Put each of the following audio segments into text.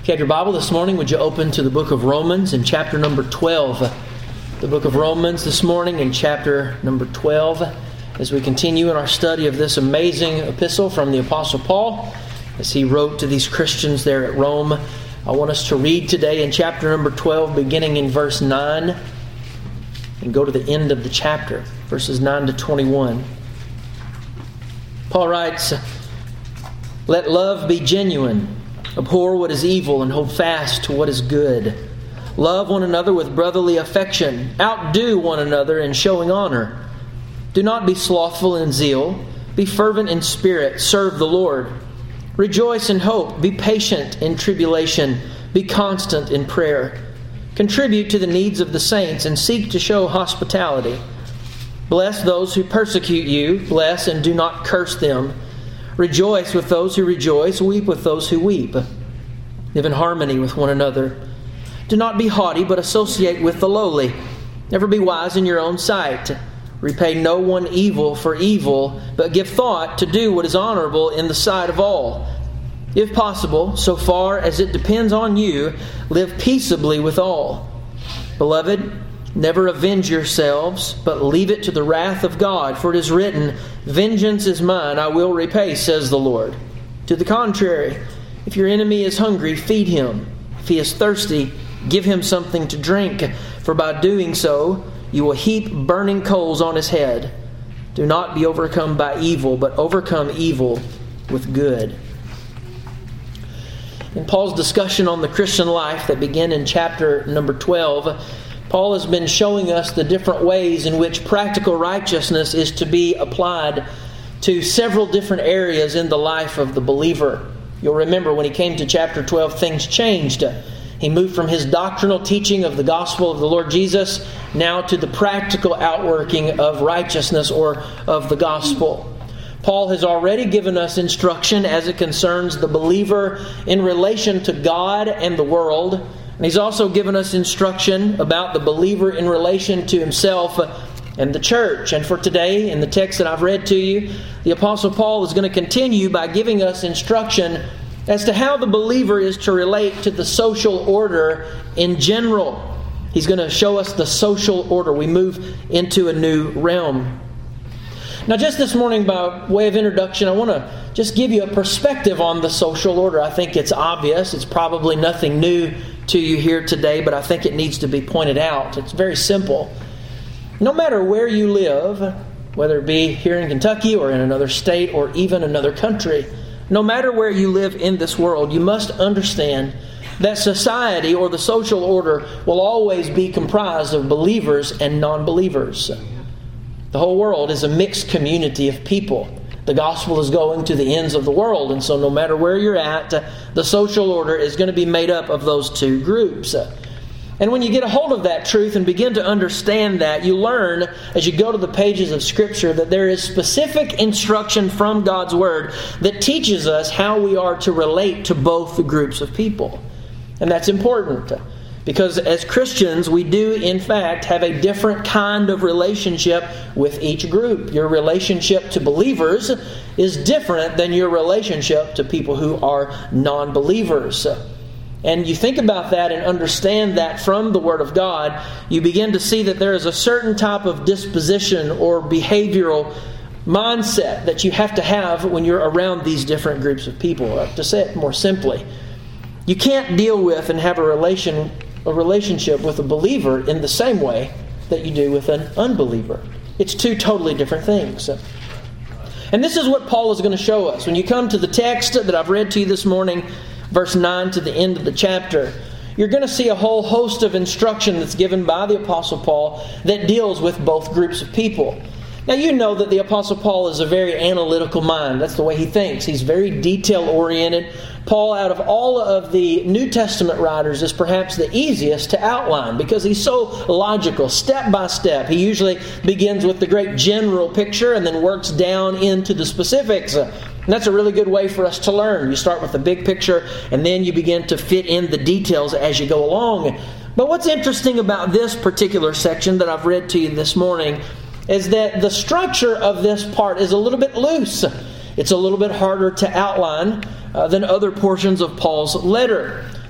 If you have your Bible this morning, would you open to the book of Romans in chapter number 12? The book of Romans this morning in chapter number 12, as we continue in our study of this amazing epistle from the Apostle Paul, as he wrote to these Christians there at Rome. I want us to read today in chapter number 12, beginning in verse 9, and go to the end of the chapter, verses 9 to 21. Paul writes, "Let love be genuine. Abhor what is evil and hold fast to what is good. Love one another with brotherly affection. Outdo one another in showing honor. Do not be slothful in zeal. Be fervent in spirit. Serve the Lord. Rejoice in hope. Be patient in tribulation. Be constant in prayer. Contribute to the needs of the saints and seek to show hospitality. Bless those who persecute you. Bless and do not curse them. Rejoice with those who rejoice. Weep with those who weep. Live in harmony with one another. Do not be haughty, but associate with the lowly. Never be wise in your own sight. Repay no one evil for evil, but give thought to do what is honorable in the sight of all. If possible, so far as it depends on you, live peaceably with all. Beloved, never avenge yourselves, but leave it to the wrath of God. For it is written, 'Vengeance is mine, I will repay, says the Lord.' To the contrary, if your enemy is hungry, feed him. If he is thirsty, give him something to drink. For by doing so, you will heap burning coals on his head. Do not be overcome by evil, but overcome evil with good." In Paul's discussion on the Christian life that began in chapter number 12, Paul has been showing us the different ways in which practical righteousness is to be applied to several different areas in the life of the believer. You'll remember when he came to chapter 12, things changed. He moved from his doctrinal teaching of the gospel of the Lord Jesus now to the practical outworking of righteousness or of the gospel. Paul has already given us instruction as it concerns the believer in relation to God and the world. And he's also given us instruction about the believer in relation to himself and the church. And for today, in the text that I've read to you, the Apostle Paul is going to continue by giving us instruction as to how the believer is to relate to the social order in general. He's going to show us the social order. We move into a new realm. Now, just this morning, by way of introduction, I want to just give you a perspective on the social order. I think it's obvious. It's probably nothing new to you here today, but I think it needs to be pointed out. It's very simple. No matter where you live, whether it be here in Kentucky or in another state or even another country, no matter where you live in this world, you must understand that society or the social order will always be comprised of believers and non-believers. The whole world is a mixed community of people. The gospel is going to the ends of the world, and so no matter where you're at, the social order is going to be made up of those two groups. And when you get a hold of that truth and begin to understand that, you learn as you go to the pages of Scripture that there is specific instruction from God's Word that teaches us how we are to relate to both the groups of people. And that's important, because as Christians, we do, in fact, have a different kind of relationship with each group. Your relationship to believers is different than your relationship to people who are non-believers. And you think about that and understand that from the Word of God, you begin to see that there is a certain type of disposition or behavioral mindset that you have to have when you're around these different groups of people. To say it more simply, you can't deal with and have a relationship with a believer in the same way that you do with an unbeliever. It's two totally different things. And this is what Paul is going to show us. When you come to the text that I've read to you this morning, verse 9 to the end of the chapter, you're going to see a whole host of instruction that's given by the Apostle Paul that deals with both groups of people. Now, you know that the Apostle Paul is a very analytical mind. That's the way he thinks. He's very detail-oriented. Paul, out of all of the New Testament writers, is perhaps the easiest to outline because he's so logical, step by step. He usually begins with the great general picture and then works down into the specifics. And that's a really good way for us to learn. You start with the big picture and then you begin to fit in the details as you go along. But what's interesting about this particular section that I've read to you this morning is that the structure of this part is a little bit loose. It's a little bit harder to outline than other portions of Paul's letter.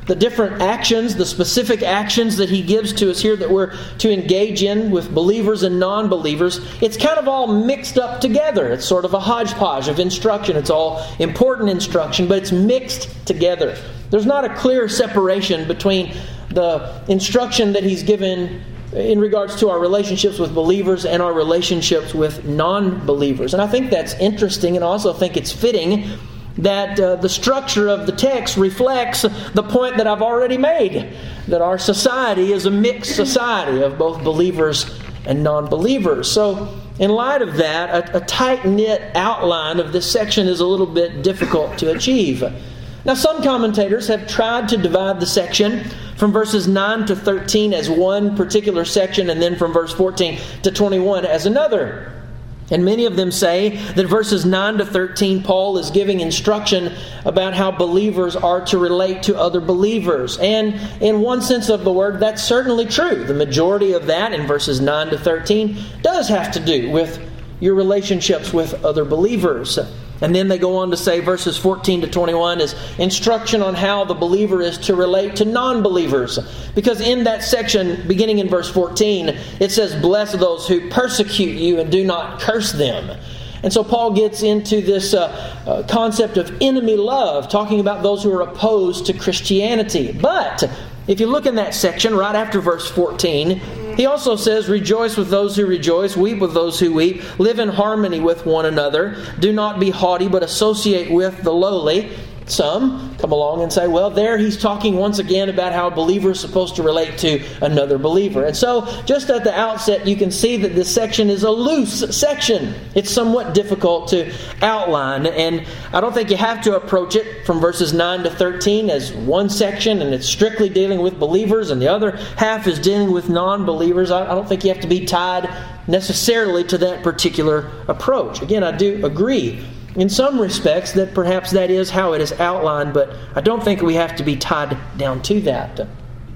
the different actions, the specific actions that he gives to us here that we're to engage in with believers and non-believers, it's kind of all mixed up together. It's sort of a hodgepodge of instruction. It's all important instruction, but it's mixed together. There's not a clear separation between the instruction that he's given in regards to our relationships with believers and our relationships with non-believers. And I think that's interesting, and I also think it's fitting that the structure of the text reflects the point that I've already made, that our society is a mixed society of both believers and non-believers. So in light of that, a tight-knit outline of this section is a little bit difficult to achieve. Now, some commentators have tried to divide the section from verses 9 to 13 as one particular section, and then from verse 14 to 21 as another. And many of them say that verses 9 to 13, Paul is giving instruction about how believers are to relate to other believers. And in one sense of the word, that's certainly true. The majority of that in verses 9 to 13 does have to do with your relationships with other believers. And then they go on to say verses 14 to 21 is instruction on how the believer is to relate to non-believers. Because in that section, beginning in verse 14, it says, "Bless those who persecute you and do not curse them." And so Paul gets into this concept of enemy love, talking about those who are opposed to Christianity. But if you look in that section right after verse 14, he also says, "Rejoice with those who rejoice, weep with those who weep, live in harmony with one another, do not be haughty, but associate with the lowly." Some come along and say, well, there he's talking once again about how a believer is supposed to relate to another believer. And so, just at the outset, you can see that this section is a loose section. It's somewhat difficult to outline, and I don't think you have to approach it from verses 9 to 13 as one section, and it's strictly dealing with believers, and the other half is dealing with non-believers. I don't think you have to be tied necessarily to that particular approach. Again, I do agree in some respects that perhaps that is how it is outlined, but I don't think we have to be tied down to that.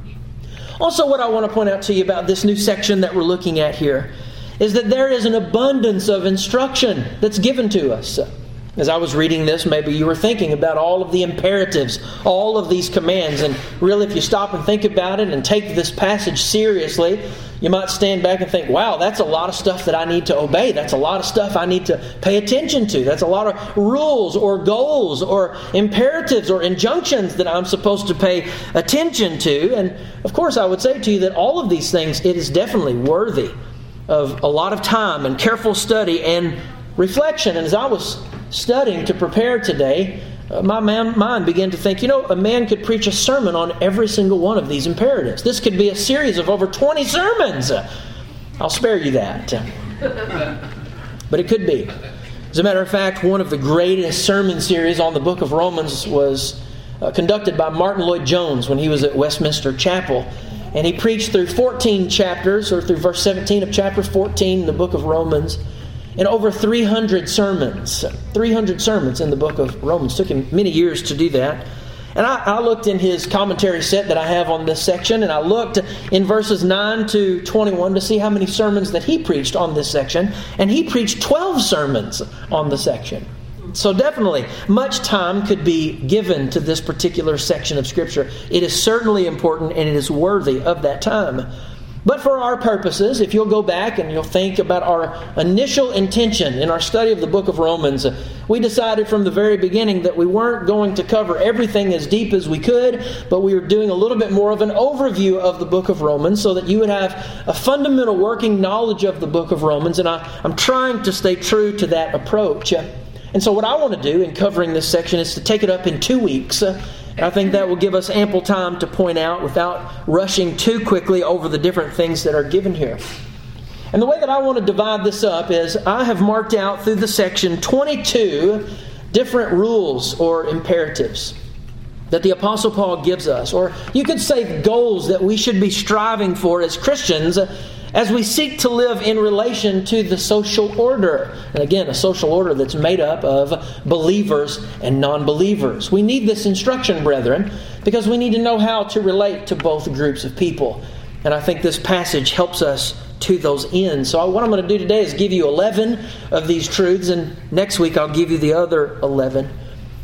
Also, what I want to point out to you about this new section that we're looking at here is that there is an abundance of instruction that's given to us. As I was reading this, maybe you were thinking about all of the imperatives, all of these commands, and really if you stop and think about it and take this passage seriously, you might stand back and think, wow, that's a lot of stuff that I need to obey. That's a lot of stuff I need to pay attention to. That's a lot of rules or goals or imperatives or injunctions that I'm supposed to pay attention to. And of course, I would say to you that all of these things, it is definitely worthy of a lot of time and careful study and reflection. And as I was studying to prepare today, my mind began to think, a man could preach a sermon on every single one of these imperatives. This could be a series of over 20 sermons. I'll spare you that. But it could be. As a matter of fact, one of the greatest sermon series on the book of Romans was conducted by Martin Lloyd-Jones when he was at Westminster Chapel. And he preached through 14 chapters, or through verse 17 of chapter 14 in the book of Romans, and over 300 sermons. 300 sermons in the book of Romans. It took him many years to do that. And I looked in his commentary set that I have on this section, and I looked in verses 9 to 21 to see how many sermons that he preached on this section. And he preached 12 sermons on the section. So definitely, much time could be given to this particular section of Scripture. It is certainly important, and it is worthy of that time. But for our purposes, if you'll go back and you'll think about our initial intention in our study of the book of Romans, we decided from the very beginning that we weren't going to cover everything as deep as we could, but we were doing a little bit more of an overview of the book of Romans so that you would have a fundamental working knowledge of the book of Romans, and I'm trying to stay true to that approach. And so what I want to do in covering this section is to take it up in 2 weeks. I think that will give us ample time to point out without rushing too quickly over the different things that are given here. And the way that I want to divide this up is I have marked out through the section 22 different rules or imperatives that the Apostle Paul gives us. Or you could say goals that we should be striving for as Christians as we seek to live in relation to the social order. And again, a social order that's made up of believers and non-believers. We need this instruction, brethren, because we need to know how to relate to both groups of people. And I think this passage helps us to those ends. So what I'm going to do today is give you 11 of these truths, and next week I'll give you the other 11.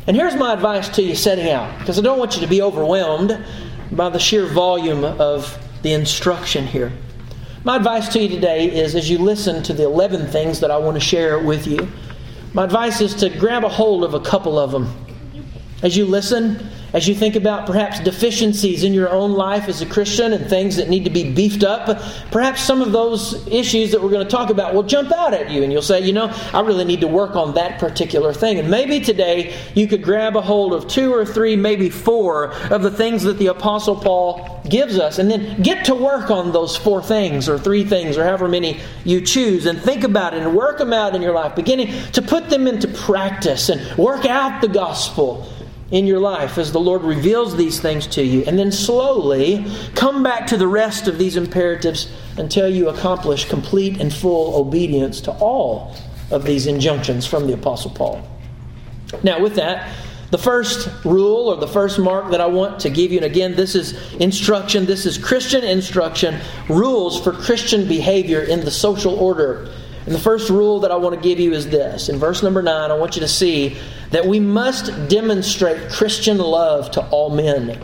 And here's my advice to you setting out, because I don't want you to be overwhelmed by the sheer volume of the instruction here. My advice to you today is, as you listen to the 11 things that I want to share with you, my advice is to grab a hold of a couple of them. As you listen, as you think about perhaps deficiencies in your own life as a Christian and things that need to be beefed up, perhaps some of those issues that we're going to talk about will jump out at you and you'll say, I really need to work on that particular thing. And maybe today you could grab a hold of 2 or 3, maybe 4 of the things that the Apostle Paul gives us, and then get to work on those 4 things or 3 things or however many you choose, and think about it and work them out in your life, beginning to put them into practice and work out the gospel in your life as the Lord reveals these things to you. And then slowly come back to the rest of these imperatives until you accomplish complete and full obedience to all of these injunctions from the Apostle Paul. Now with that, the first rule or the first mark that I want to give you, and again, this is instruction, this is Christian instruction, rules for Christian behavior in the social order. And the first rule that I want to give you is this. In verse number 9, I want you to see that we must demonstrate Christian love to all men.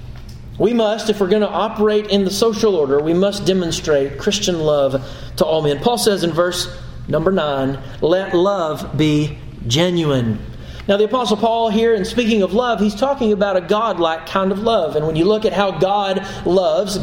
We must, if we're going to operate in the social order, we must demonstrate Christian love to all men. Paul says in verse number 9, let love be genuine. Now the Apostle Paul here, in speaking of love, he's talking about a God-like kind of love. And when you look at how God loves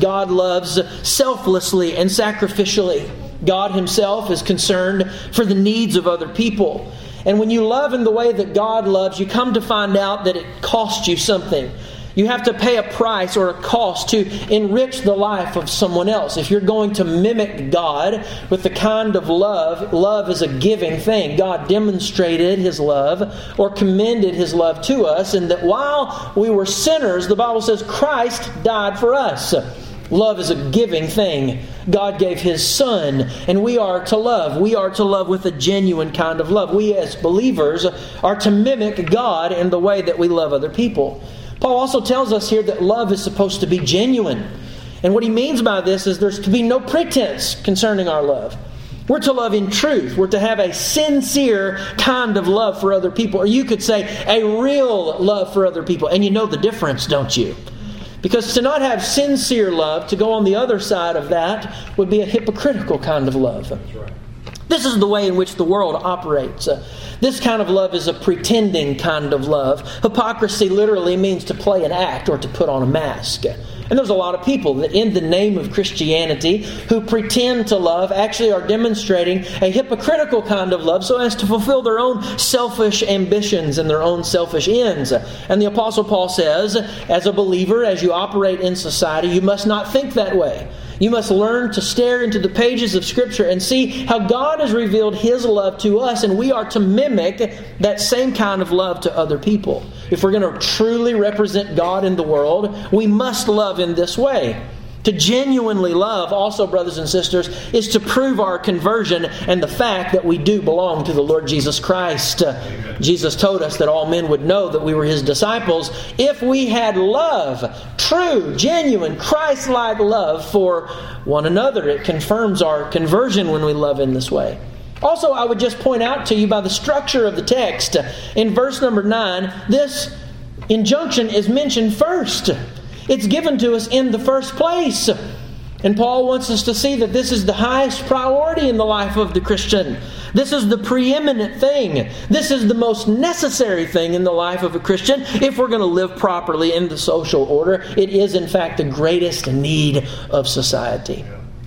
selflessly and sacrificially. God Himself is concerned for the needs of other people. And when you love in the way that God loves, you come to find out that it costs you something. You have to pay a price or a cost to enrich the life of someone else. If you're going to mimic God with the kind of love is a giving thing. God demonstrated His love or commended His love to us, and that while we were sinners, the Bible says Christ died for us. Love is a giving thing. God gave His Son, and we are to love. We are to love with a genuine kind of love. We as believers are to mimic God in the way that we love other people. Paul also tells us here that love is supposed to be genuine. And what he means by this is there's to be no pretense concerning our love. We're to love in truth. We're to have a sincere kind of love for other people. Or you could say a real love for other people. And you know the difference, don't you? Because to not have sincere love, to go on the other side of that, would be a hypocritical kind of love. That's right. This is the way in which the world operates. This kind of love is a pretending kind of love. Hypocrisy literally means to play an act or to put on a mask. And there's a lot of people that in the name of Christianity who pretend to love actually are demonstrating a hypocritical kind of love so as to fulfill their own selfish ambitions and their own selfish ends. And the Apostle Paul says, as a believer, as you operate in society, you must not think that way. You must learn to stare into the pages of Scripture and see how God has revealed His love to us, and we are to mimic that same kind of love to other people. If we're going to truly represent God in the world, we must love in this way. To genuinely love, also, brothers and sisters, is to prove our conversion and the fact that we do belong to the Lord Jesus Christ. Jesus told us that all men would know that we were His disciples if we had love, true, genuine, Christ-like love for one another. It confirms our conversion when we love in this way. Also, I would just point out to you by the structure of the text, in verse number 9, this injunction is mentioned first. It's given to us in the first place. And Paul wants us to see that this is the highest priority in the life of the Christian. This is the preeminent thing. This is the most necessary thing in the life of a Christian if we're going to live properly in the social order. It is, in fact, the greatest need of society.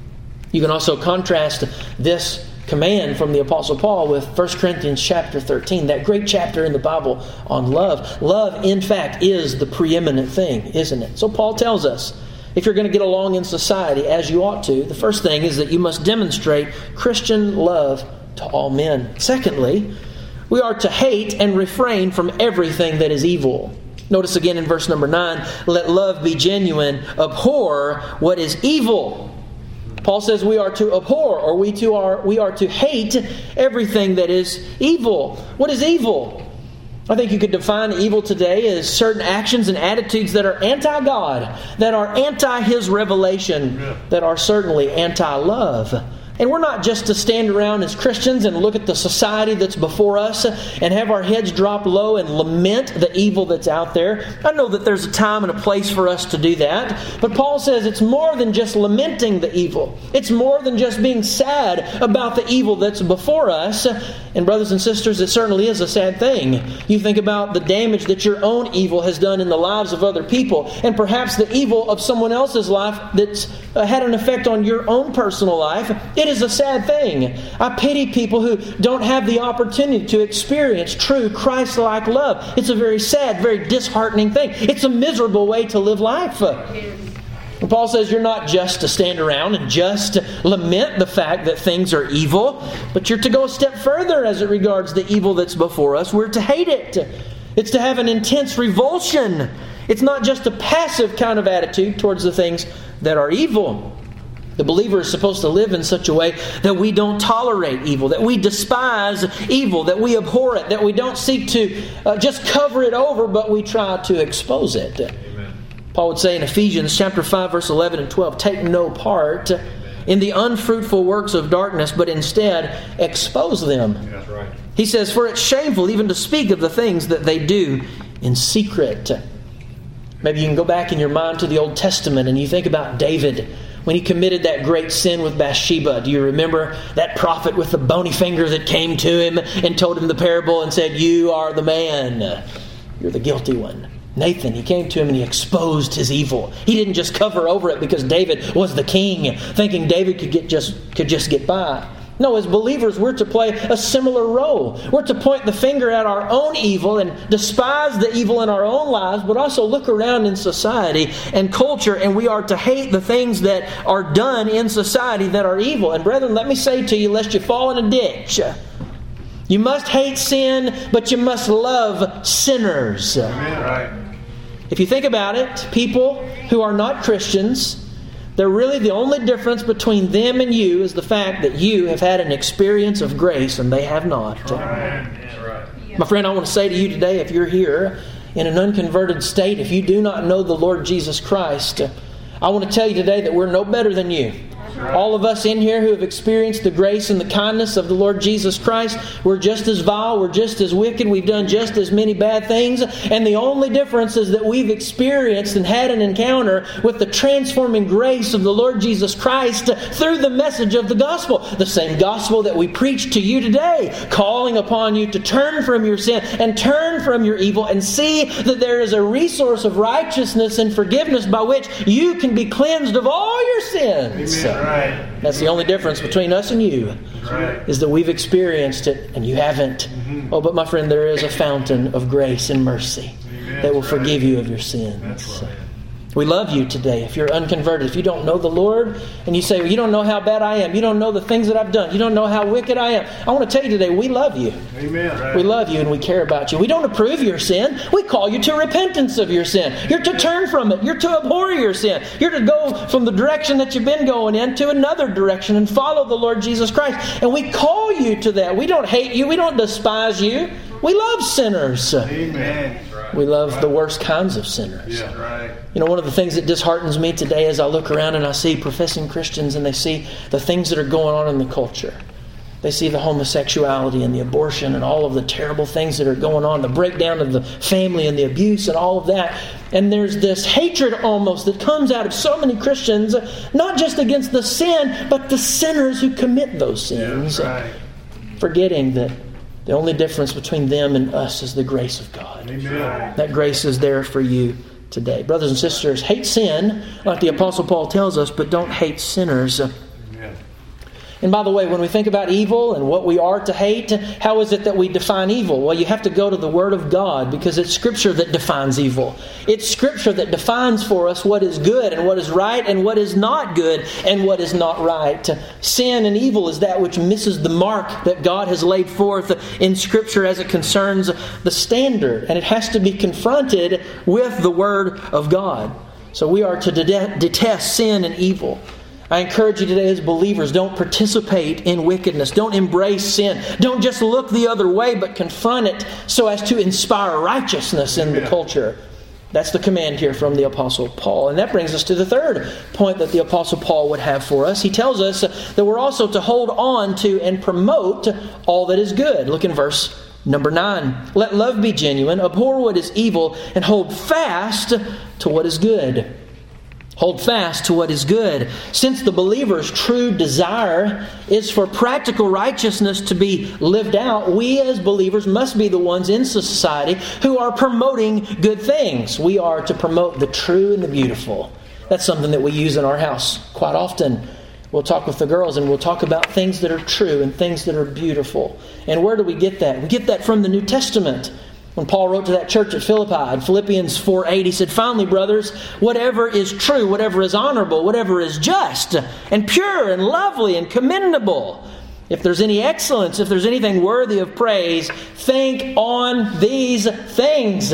You can also contrast this command from the Apostle Paul with 1 Corinthians chapter 13, that great chapter in the Bible on love. Love, in fact, is the preeminent thing, isn't it? So Paul tells us, if you're going to get along in society as you ought to, the first thing is that you must demonstrate Christian love to all men. Secondly, we are to hate and refrain from everything that is evil. Notice again in verse number 9, let love be genuine, abhor what is evil. Paul says we are to abhor, or we are to hate everything that is evil. What is evil? I think you could define evil today as certain actions and attitudes that are anti-God, that are anti His revelation, that are certainly anti-love, And we're not just to stand around as Christians and look at the society that's before us and have our heads drop low and lament the evil that's out there. I know that there's a time and a place for us to do that. But Paul says it's more than just lamenting the evil. It's more than just being sad about the evil that's before us. And brothers and sisters, it certainly is a sad thing. You think about the damage that your own evil has done in the lives of other people, and perhaps the evil of someone else's life that's had an effect on your own personal life. It is a sad thing. I pity people who don't have the opportunity to experience true Christ-like love. It's a very sad, very disheartening thing. It's a miserable way to live life. And Paul says you're not just to stand around and just lament the fact that things are evil, but you're to go a step further as it regards the evil that's before us. We're to hate it. It's to have an intense revulsion. It's not just a passive kind of attitude towards the things that are evil. The believer is supposed to live in such a way that we don't tolerate evil, that we despise evil, that we abhor it, that we don't seek to just cover it over, but we try to expose it. Amen. Paul would say in Ephesians chapter 5, verse 11 and 12, take no part in the unfruitful works of darkness, but instead expose them. Yeah, that's right. He says, for it's shameful even to speak of the things that they do in secret. Maybe you can go back in your mind to the Old Testament and you think about David when he committed that great sin with Bathsheba. Do you remember that prophet with the bony finger that came to him and told him the parable and said, you are the man. You're the guilty one. Nathan, he came to him and he exposed his evil. He didn't just cover over it because David was the king, thinking David could just get by. No, as believers, we're to play a similar role. We're to point the finger at our own evil and despise the evil in our own lives, but also look around in society and culture, and we are to hate the things that are done in society that are evil. And brethren, let me say to you, lest you fall in a ditch, you must hate sin, but you must love sinners. Amen. Right. If you think about it, people who are not Christians, they're really the only difference between them and you is the fact that you have had an experience of grace and they have not. My friend, I want to say to you today, if you're here in an unconverted state, if you do not know the Lord Jesus Christ, I want to tell you today that we're no better than you. All of us in here who have experienced the grace and the kindness of the Lord Jesus Christ, we're just as vile, we're just as wicked, we've done just as many bad things, and the only difference is that we've experienced and had an encounter with the transforming grace of the Lord Jesus Christ through the message of the gospel. The same gospel that we preach to you today, calling upon you to turn from your sin and turn from your evil and see that there is a resource of righteousness and forgiveness by which you can be cleansed of all your sins. Amen. Right. That's the only difference between us and you, is that we've experienced it and you haven't. Mm-hmm. Oh, but my friend, there is a fountain of grace and mercy that will forgive you of your sins. We love you today. If you're unconverted, if you don't know the Lord, and you say, well, you don't know how bad I am, you don't know the things that I've done, you don't know how wicked I am, I want to tell you today, we love you. Amen. Right. We love you and we care about you. We don't approve your sin. We call you to repentance of your sin. You're to turn from it. You're to abhor your sin. You're to go from the direction that you've been going in to another direction and follow the Lord Jesus Christ. And we call you to that. We don't hate you. We don't despise you. We love sinners. Amen. We love the worst kinds of sinners. Yeah, right. You know, one of the things that disheartens me today is I look around and I see professing Christians and they see the things that are going on in the culture. They see the homosexuality and the abortion and all of the terrible things that are going on, the breakdown of the family and the abuse and all of that. And there's this hatred almost that comes out of so many Christians, not just against the sin, but the sinners who commit those sins. Yeah, right. Forgetting that the only difference between them and us is the grace of God. Amen. That grace is there for you today. Brothers and sisters, hate sin, like the Apostle Paul tells us, but don't hate sinners. Amen. And by the way, when we think about evil and what we are to hate, how is it that we define evil? Well, you have to go to the Word of God because it's Scripture that defines evil. It's Scripture that defines for us what is good and what is right and what is not good and what is not right. Sin and evil is that which misses the mark that God has laid forth in Scripture as it concerns the standard. And it has to be confronted with the Word of God. So we are to detest sin and evil. I encourage you today as believers, don't participate in wickedness. Don't embrace sin. Don't just look the other way, but confront it so as to inspire righteousness in the culture. That's the command here from the Apostle Paul. And that brings us to the third point that the Apostle Paul would have for us. He tells us that we're also to hold on to and promote all that is good. Look in verse number 9. Let love be genuine, abhor what is evil, and hold fast to what is good. Hold fast to what is good. Since the believer's true desire is for practical righteousness to be lived out, we as believers must be the ones in society who are promoting good things. We are to promote the true and the beautiful. That's something that we use in our house quite often. We'll talk with the girls and we'll talk about things that are true and things that are beautiful. And where do we get that? We get that from the New Testament. When Paul wrote to that church at Philippi, in Philippians 4:8, he said, "Finally, brothers, whatever is true, whatever is honorable, whatever is just, and pure, and lovely, and commendable, if there's any excellence, if there's anything worthy of praise, think on these things."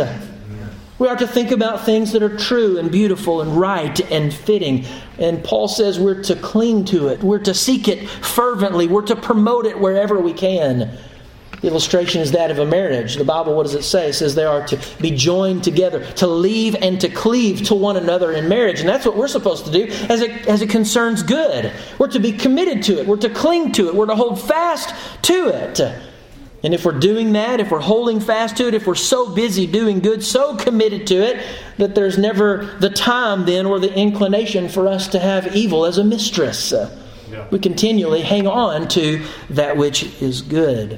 We are to think about things that are true and beautiful and right and fitting. And Paul says we're to cling to it. We're to seek it fervently. We're to promote it wherever we can. The illustration is that of a marriage. The Bible, what does it say? It says they are to be joined together, to leave and to cleave to one another in marriage. And that's what we're supposed to do as it concerns good. We're to be committed to it. We're to cling to it. We're to hold fast to it. And if we're doing that, if we're holding fast to it, if we're so busy doing good, so committed to it, that there's never the time then or the inclination for us to have evil as a mistress. We continually hang on to that which is good.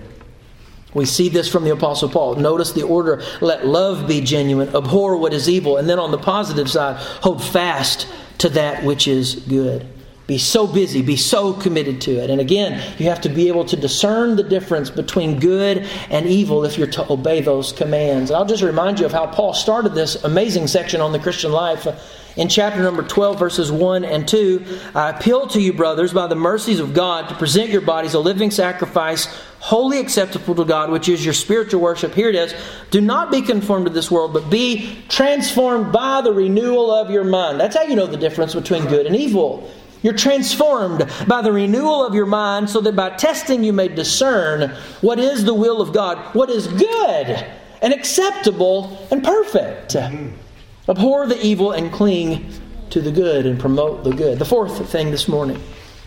We see this from the Apostle Paul. Notice the order: let love be genuine, abhor what is evil, and then on the positive side, hold fast to that which is good. Be so busy, be so committed to it. And again, you have to be able to discern the difference between good and evil if you're to obey those commands. I'll just remind you of how Paul started this amazing section on the Christian life. In chapter number 12, verses 1 and 2, I appeal to you, brothers, by the mercies of God, to present your bodies a living sacrifice, wholly acceptable to God, which is your spiritual worship. Here it is. Do not be conformed to this world, but be transformed by the renewal of your mind. That's how you know the difference between good and evil. You're transformed by the renewal of your mind, so that by testing you may discern what is the will of God, what is good and acceptable and perfect. Abhor the evil and cling to the good and promote the good. The fourth thing this morning: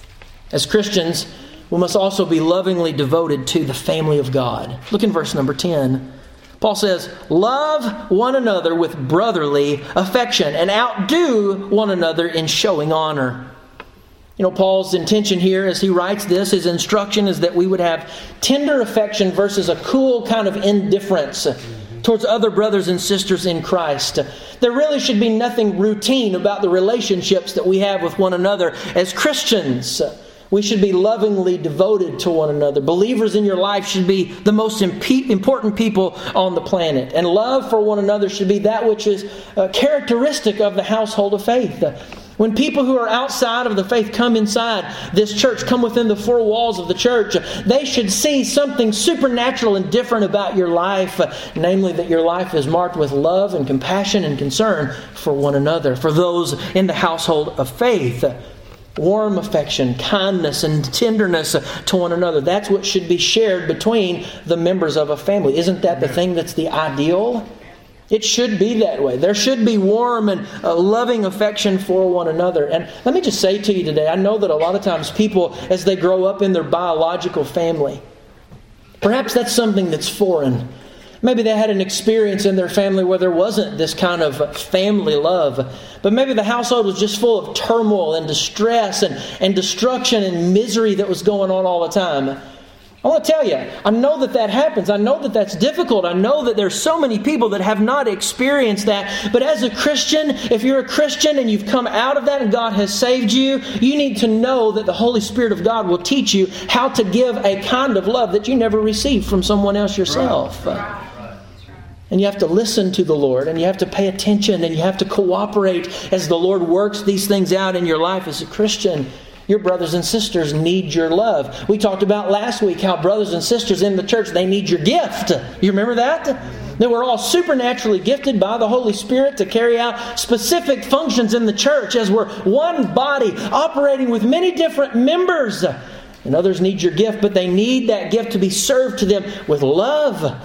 as Christians, we must also be lovingly devoted to the family of God. Look in verse number 10. Paul says, love one another with brotherly affection and outdo one another in showing honor. You know, Paul's intention here as he writes this, his instruction is that we would have tender affection versus a cool kind of indifference towards other brothers and sisters in Christ. There really should be nothing routine about the relationships that we have with one another as Christians. We should be lovingly devoted to one another. Believers in your life should be the most important people on the planet. And love for one another should be that which is characteristic of the household of faith. When people who are outside of the faith come inside this church, come within the four walls of the church, they should see something supernatural and different about your life. Namely, that your life is marked with love and compassion and concern for one another, for those in the household of faith. Warm affection, kindness, and tenderness to one another. That's what should be shared between the members of a family. Isn't that the thing that's the ideal? It should be that way. There should be warm and loving affection for one another. And let me just say to you today, I know that a lot of times people, as they grow up in their biological family, perhaps that's something that's foreign. Maybe they had an experience in their family where there wasn't this kind of family love. But maybe the household was just full of turmoil and distress and destruction and misery that was going on all the time. I want to tell you, I know that happens. I know that that's difficult. I know that there's so many people that have not experienced that. But as a Christian, if you're a Christian and you've come out of that and God has saved you, you need to know that the Holy Spirit of God will teach you how to give a kind of love that you never received from someone else yourself. Right. And you have to listen to the Lord, and you have to pay attention, and you have to cooperate as the Lord works these things out in your life as a Christian. Your brothers and sisters need your love. We talked about last week how brothers and sisters in the church, they need your gift. You remember that? That we're all supernaturally gifted by the Holy Spirit to carry out specific functions in the church as we're one body operating with many different members. And others need your gift, but they need that gift to be served to them with love.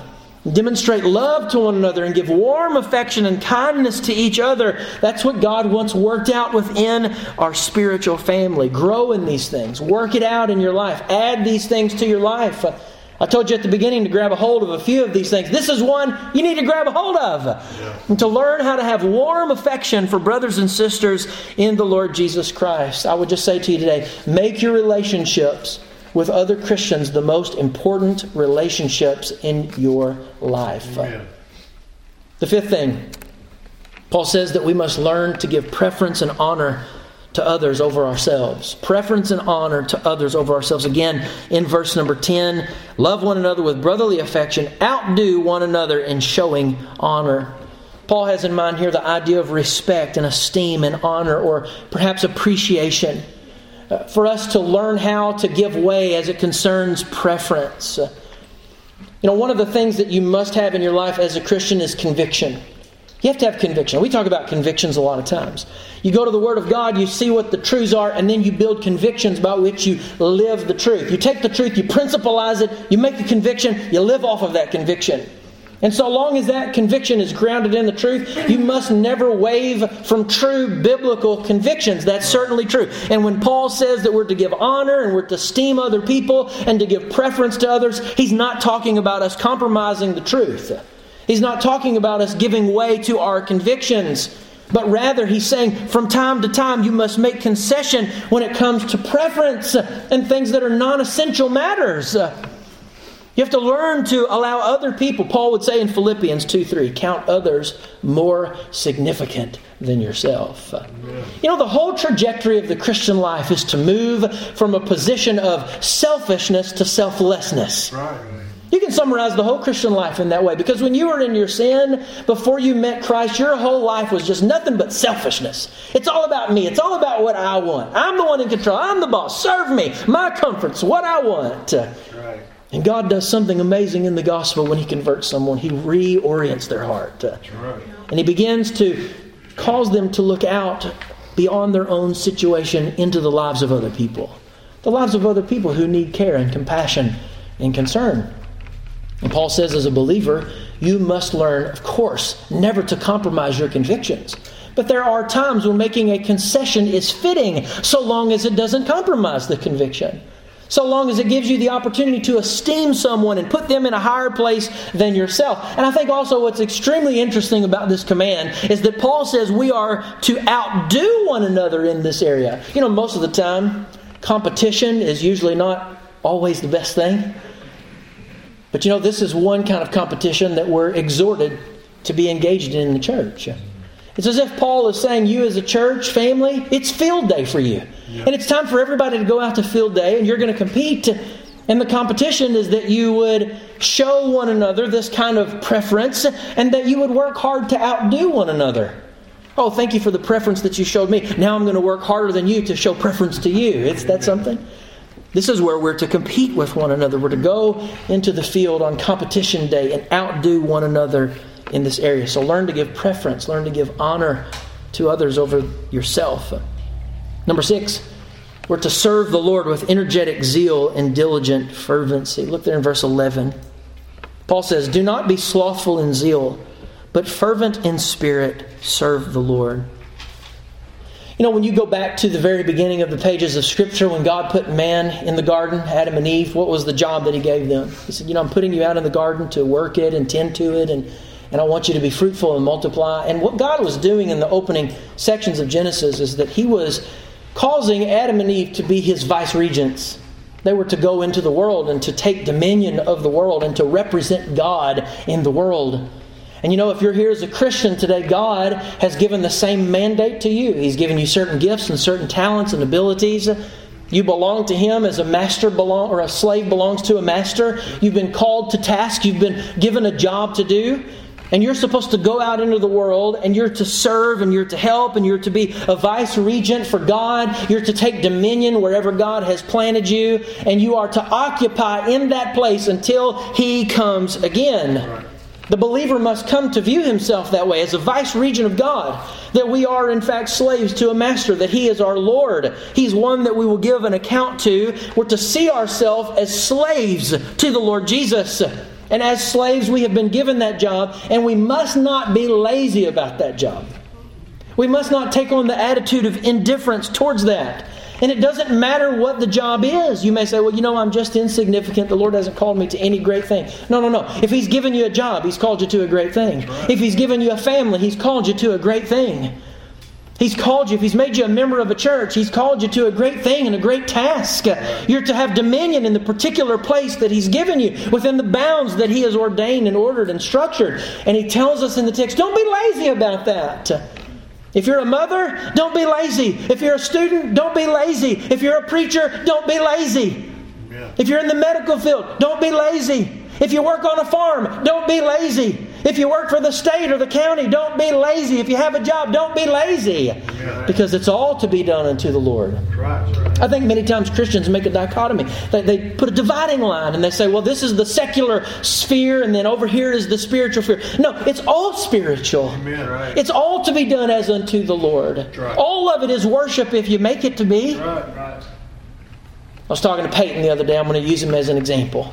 Demonstrate love to one another and give warm affection and kindness to each other. That's what God wants worked out within our spiritual family. Grow in these things. Work it out in your life. Add these things to your life. I told you at the beginning to grab a hold of a few of these things. This is one you need to grab a hold of. And to learn how to have warm affection for brothers and sisters in the Lord Jesus Christ. I would just say to you today, make your relationships with other Christians the most important relationships in your life. Amen. The fifth thing, Paul says that we must learn to give preference and honor to others over ourselves. Preference and honor to others over ourselves. Again, in verse number 10, love one another with brotherly affection, outdo one another in showing honor. Paul has in mind here the idea of respect and esteem and honor, or perhaps appreciation. For us to learn how to give way as it concerns preference. One of the things that you must have in your life as a Christian is conviction. You have to have conviction. We talk about convictions a lot of times. You go to the Word of God, you see what the truths are, and then you build convictions by which you live the truth. You take the truth, you principalize it, you make a conviction, you live off of that conviction. And so long as that conviction is grounded in the truth, you must never wave from true biblical convictions. That's certainly true. And when Paul says that we're to give honor and we're to esteem other people and to give preference to others, he's not talking about us compromising the truth. He's not talking about us giving way to our convictions. But rather, he's saying from time to time you must make concession when it comes to preference and things that are non-essential matters. You have to learn to allow other people, Paul would say in Philippians 2:3, count others more significant than yourself. The whole trajectory of the Christian life is to move from a position of selfishness to selflessness. Right. You can summarize the whole Christian life in that way, because when you were in your sin, before you met Christ, your whole life was just nothing but selfishness. It's all about me. It's all about what I want. I'm the one in control. I'm the boss. Serve me. My comfort's what I want. Right. And God does something amazing in the gospel when He converts someone. He reorients their heart. Right. And He begins to cause them to look out beyond their own situation into the lives of other people. The lives of other people who need care and compassion and concern. And Paul says, as a believer, you must learn, of course, never to compromise your convictions. But there are times when making a concession is fitting, so long as it doesn't compromise the conviction. So long as it gives you the opportunity to esteem someone and put them in a higher place than yourself. And I think also what's extremely interesting about this command is that Paul says we are to outdo one another in this area. Most of the time, competition is usually not always the best thing. But this is one kind of competition that we're exhorted to be engaged in the church. It's as if Paul is saying, you as a church family, it's field day for you. Yeah. And it's time for everybody to go out to field day, and you're going to compete. And the competition is that you would show one another this kind of preference, and that you would work hard to outdo one another. Oh, thank you for the preference that you showed me. Now I'm going to work harder than you to show preference to you. Is that something? This is where we're to compete with one another. We're to go into the field on competition day and outdo one another in this area. So learn to give preference. Learn to give honor to others over yourself. Number 6, we're to serve the Lord with energetic zeal and diligent fervency. Look there in verse 11. Paul says, do not be slothful in zeal, but fervent in spirit, serve the Lord. When you go back to the very beginning of the pages of Scripture, when God put man in the garden, Adam and Eve, what was the job that He gave them? He said, I'm putting you out in the garden to work it and tend to it, and I want you to be fruitful and multiply. And what God was doing in the opening sections of Genesis is that He was causing Adam and Eve to be His vice-regents. They were to go into the world and to take dominion of the world and to represent God in the world. And if you're here as a Christian today, God has given the same mandate to you. He's given you certain gifts and certain talents and abilities. You belong to Him as a master or a slave belongs to a master. You've been called to task. You've been given a job to do. And you're supposed to go out into the world, and you're to serve, and you're to help, and you're to be a vice-regent for God. You're to take dominion wherever God has planted you, and you are to occupy in that place until He comes again. The believer must come to view himself that way, as a vice-regent of God, that we are in fact slaves to a master, that He is our Lord. He's one that we will give an account to. We're to see ourselves as slaves to the Lord Jesus. And as slaves, we have been given that job, and we must not be lazy about that job. We must not take on the attitude of indifference towards that. And it doesn't matter what the job is. You may say, well, I'm just insignificant. The Lord hasn't called me to any great thing. No. If He's given you a job, He's called you to a great thing. Right. If He's given you a family, He's called you to a great thing. He's called you, if He's made you a member of a church, He's called you to a great thing and a great task. Right. You're to have dominion in the particular place that He's given you, within the bounds that He has ordained and ordered and structured. And He tells us in the text, don't be lazy about that. If you're a mother, don't be lazy. If you're a student, don't be lazy. If you're a preacher, don't be lazy. Yeah. If you're in the medical field, don't be lazy. If you work on a farm, don't be lazy. If you work for the state or the county, don't be lazy. If you have a job, don't be lazy. Yeah. Because it's all to be done unto the Lord. Right. I think many times Christians make a dichotomy. They put a dividing line and they say, well, this is the secular sphere and then over here is the spiritual sphere. No, it's all spiritual. Amen. Right. It's all to be done as unto the Lord. Right. All of it is worship if you make it to be. Right. I was talking to Peyton the other day. I'm going to use him as an example.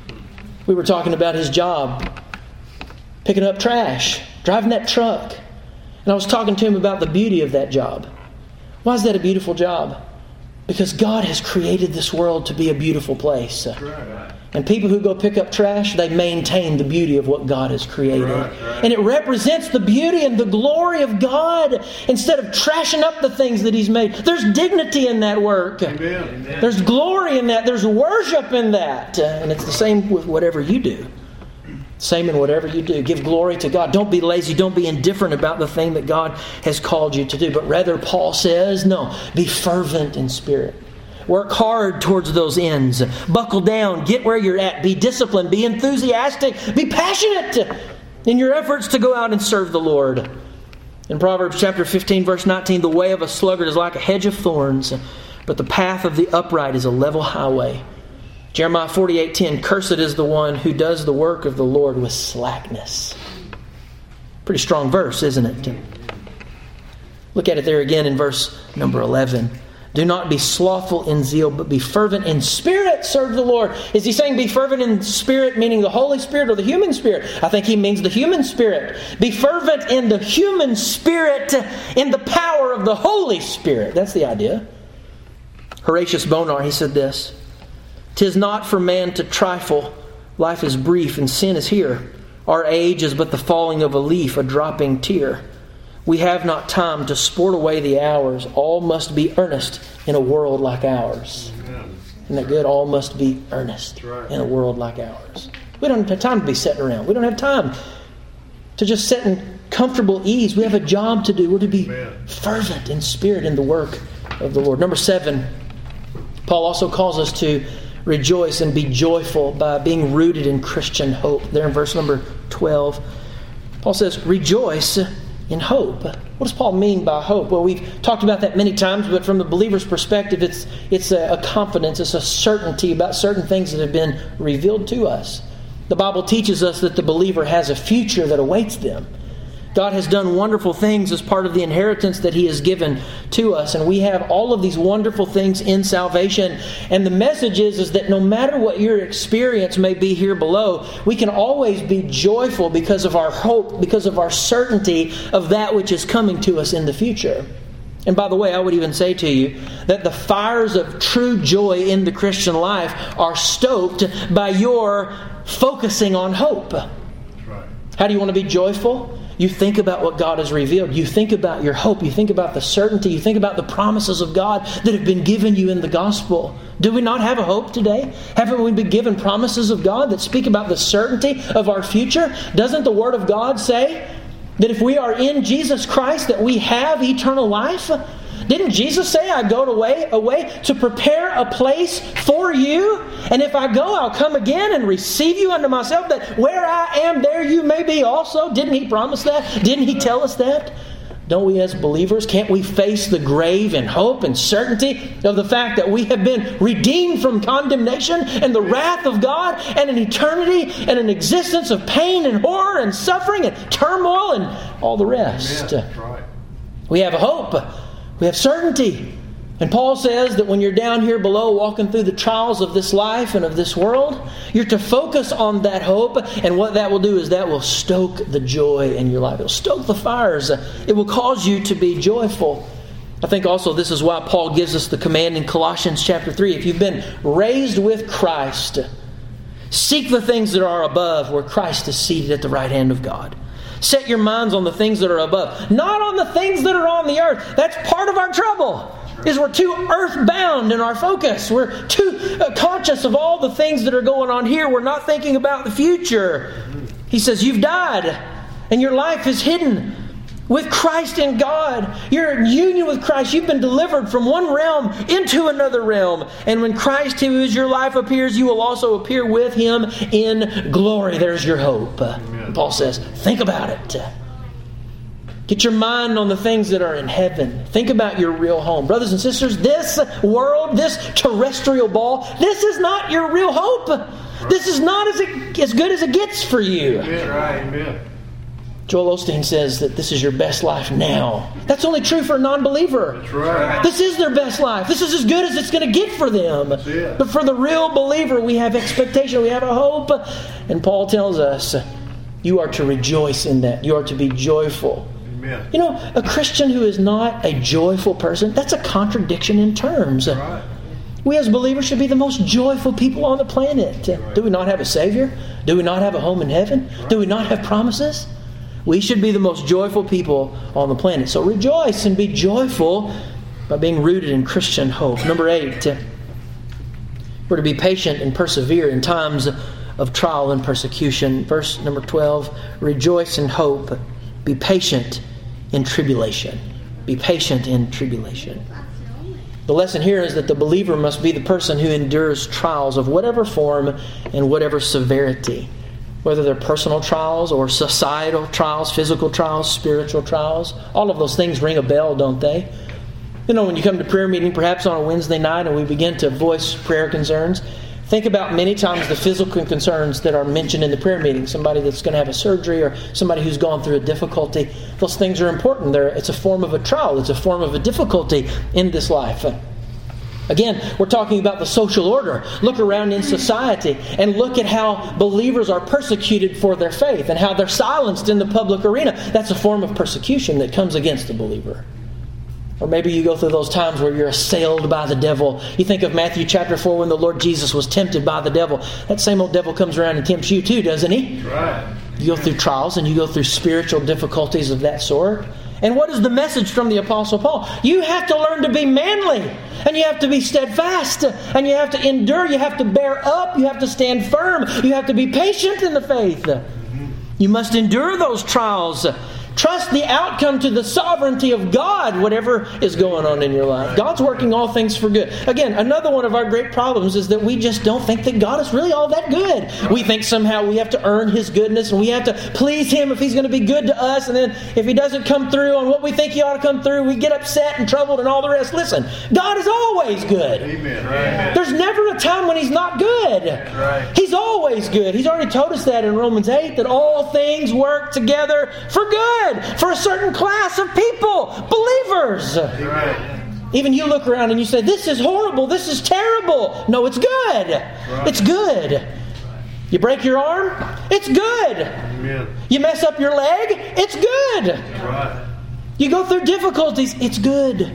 We were talking about his job, picking up trash, driving that truck. And I was talking to him about the beauty of that job. Why is that a beautiful job? Because God has created this world to be a beautiful place. And people who go pick up trash, they maintain the beauty of what God has created. And it represents the beauty and the glory of God instead of trashing up the things that He's made. There's dignity in that work. Amen. There's glory in that. There's worship in that. And it's the same with whatever you do. Same in whatever you do. Give glory to God. Don't be lazy. Don't be indifferent about the thing that God has called you to do. But rather, Paul says, no, be fervent in spirit. Work hard towards those ends. Buckle down. Get where you're at. Be disciplined. Be enthusiastic. Be passionate in your efforts to go out and serve the Lord. In Proverbs chapter 15, verse 19, the way of a sluggard is like a hedge of thorns, but the path of the upright is a level highway. Jeremiah 48:10, cursed is the one who does the work of the Lord with slackness. Pretty strong verse, isn't it? Look at it there again in verse number 11. Do not be slothful in zeal, but be fervent in spirit. Serve the Lord. Is he saying be fervent in spirit, meaning the Holy Spirit or the human spirit? I think he means the human spirit. Be fervent in the human spirit, in the power of the Holy Spirit. That's the idea. Horatius Bonar, he said this: 'Tis not for man to trifle. Life is brief and sin is here. Our age is but the falling of a leaf, a dropping tear. We have not time to sport away the hours. All must be earnest in a world like ours. Amen. Isn't that good? All must be earnest in a world like ours. We don't have time to be sitting around. We don't have time to just sit in comfortable ease. We have a job to do. We're to be fervent in spirit in the work of the Lord. Number 7, Paul also calls us to rejoice and be joyful by being rooted in Christian hope. There in verse number 12, Paul says, rejoice in hope. What does Paul mean by hope? Well, we've talked about that many times, but from the believer's perspective, it's a confidence, it's a certainty about certain things that have been revealed to us. The Bible teaches us that the believer has a future that awaits them. God has done wonderful things as part of the inheritance that He has given to us. And we have all of these wonderful things in salvation. And the message is that no matter what your experience may be here below, we can always be joyful because of our hope, because of our certainty of that which is coming to us in the future. And by the way, I would even say to you that the fires of true joy in the Christian life are stoked by your focusing on hope. That's right. How do you want to be joyful? You think about what God has revealed. You think about your hope. You think about the certainty. You think about the promises of God that have been given you in the gospel. Do we not have a hope today? Haven't we been given promises of God that speak about the certainty of our future? Doesn't the Word of God say that if we are in Jesus Christ that we have eternal life? Didn't Jesus say, I go away to prepare a place for you? And if I go, I'll come again and receive you unto myself, that where I am, there you may be also. Didn't He promise that? Didn't He tell us that? Don't we as believers, can't we face the grave in hope and certainty of the fact that we have been redeemed from condemnation and the wrath of God and an eternity and an existence of pain and horror and suffering and turmoil and all the rest? Right. We have a hope. We have certainty. And Paul says that when you're down here below walking through the trials of this life and of this world, you're to focus on that hope. And what that will do is that will stoke the joy in your life. It will stoke the fires. It will cause you to be joyful. I think also this is why Paul gives us the command in Colossians chapter 3. If you've been raised with Christ, seek the things that are above where Christ is seated at the right hand of God. Set your minds on the things that are above, not on the things that are on the earth. That's part of our trouble. Is we're too earthbound in our focus. We're too conscious of all the things that are going on here. We're not thinking about the future. He says, you've died and your life is hidden with Christ in God. You're in union with Christ. You've been delivered from one realm into another realm. And when Christ, who is your life, appears, you will also appear with Him in glory. There's your hope. Paul says, think about it. Get your mind on the things that are in heaven. Think about your real home. Brothers and sisters, this world, this terrestrial ball, this is not your real hope. This is not as good as it gets for you. Amen. Joel Osteen says that this is your best life now. That's only true for a non-believer. That's right. This is their best life. This is as good as it's going to get for them. But for the real believer, we have expectation. We have a hope. And Paul tells us, you are to rejoice in that. You are to be joyful. Amen. You know, a Christian who is not a joyful person, that's a contradiction in terms. Right. We as believers should be the most joyful people on the planet. Right. Do we not have a Savior? Do we not have a home in heaven? Right. Do we not have promises? We should be the most joyful people on the planet. So rejoice and be joyful by being rooted in Christian hope. Number 8, we're to be patient and persevere in times of trial and persecution. Verse number 12, rejoice in hope. Be patient in tribulation. Be patient in tribulation. The lesson here is that the believer must be the person who endures trials of whatever form and whatever severity. Whether they're personal trials or societal trials, physical trials, spiritual trials. All of those things ring a bell, don't they? You know, when you come to prayer meeting, perhaps on a Wednesday night, and we begin to voice prayer concerns, think about many times the physical concerns that are mentioned in the prayer meeting. Somebody that's going to have a surgery or somebody who's gone through a difficulty. Those things are important. It's a form of a trial. It's a form of a difficulty in this life. Again, we're talking about the social order. Look around in society and look at how believers are persecuted for their faith and how they're silenced in the public arena. That's a form of persecution that comes against the believer. Or maybe you go through those times where you're assailed by the devil. You think of Matthew chapter 4 when the Lord Jesus was tempted by the devil. That same old devil comes around and tempts you too, doesn't he? Right. You go through trials and you go through spiritual difficulties of that sort. And what is the message from the Apostle Paul? You have to learn to be manly. And you have to be steadfast. And you have to endure. You have to bear up. You have to stand firm. You have to be patient in the faith. You must endure those trials. Trust the outcome to the sovereignty of God, whatever is going on in your life. God's working all things for good. Again, another one of our great problems is that we just don't think that God is really all that good. We think somehow we have to earn His goodness and we have to please Him if He's going to be good to us. And then if He doesn't come through on what we think He ought to come through, we get upset and troubled and all the rest. Listen, God is always good. Amen. Right. There's never a time when He's not good. Right. He's always good. He's already told us that in Romans 8, that all things work together for good. For a certain class of people, believers. Right. Even you look around and you say, this is horrible, this is terrible. No, it's good. Right. It's good. You break your arm, it's good. Amen. You mess up your leg, it's good. Right. You go through difficulties, it's good.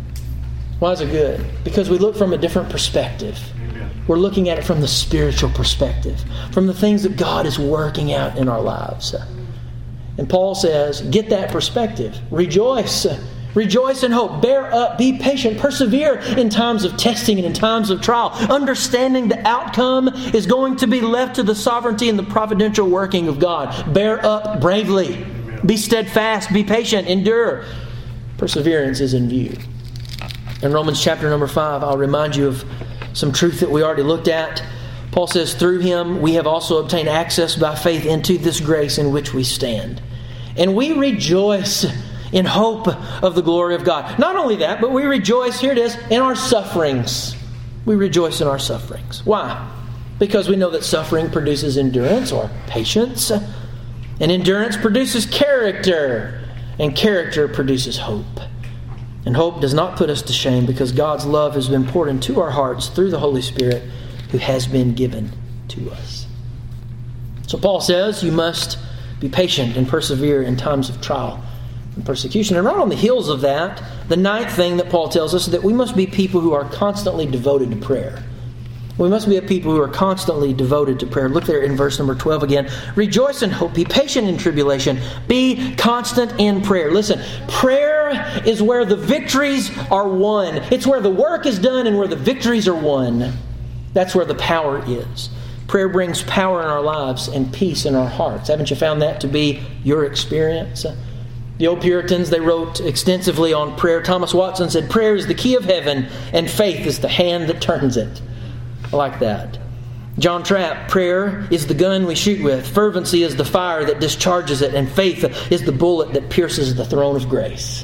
Why is it good? Because we look from a different perspective. Amen. We're looking at it from the spiritual perspective, from the things that God is working out in our lives. And Paul says, get that perspective. Rejoice. Rejoice in hope. Bear up. Be patient. Persevere in times of testing and in times of trial. Understanding the outcome is going to be left to the sovereignty and the providential working of God. Bear up bravely. Amen. Be steadfast. Be patient. Endure. Perseverance is in view. In Romans chapter number 5, I'll remind you of some truth that we already looked at. Paul says, through Him we have also obtained access by faith into this grace in which we stand. And we rejoice in hope of the glory of God. Not only that, but we rejoice, here it is, in our sufferings. We rejoice in our sufferings. Why? Because we know that suffering produces endurance or patience. And endurance produces character. And character produces hope. And hope does not put us to shame because God's love has been poured into our hearts through the Holy Spirit who has been given to us. So Paul says you must be patient and persevere in times of trial and persecution. And right on the heels of that, the ninth thing that Paul tells us is that we must be people who are constantly devoted to prayer. We must be a people who are constantly devoted to prayer. Look there in verse number 12 again. Rejoice in hope. Be patient in tribulation. Be constant in prayer. Listen, prayer is where the victories are won. It's where the work is done and where the victories are won. That's where the power is. Prayer brings power in our lives and peace in our hearts. Haven't you found that to be your experience? The old Puritans, they wrote extensively on prayer. Thomas Watson said, prayer is the key of heaven and faith is the hand that turns it. I like that. John Trapp, prayer is the gun we shoot with. Fervency is the fire that discharges it. And faith is the bullet that pierces the throne of grace.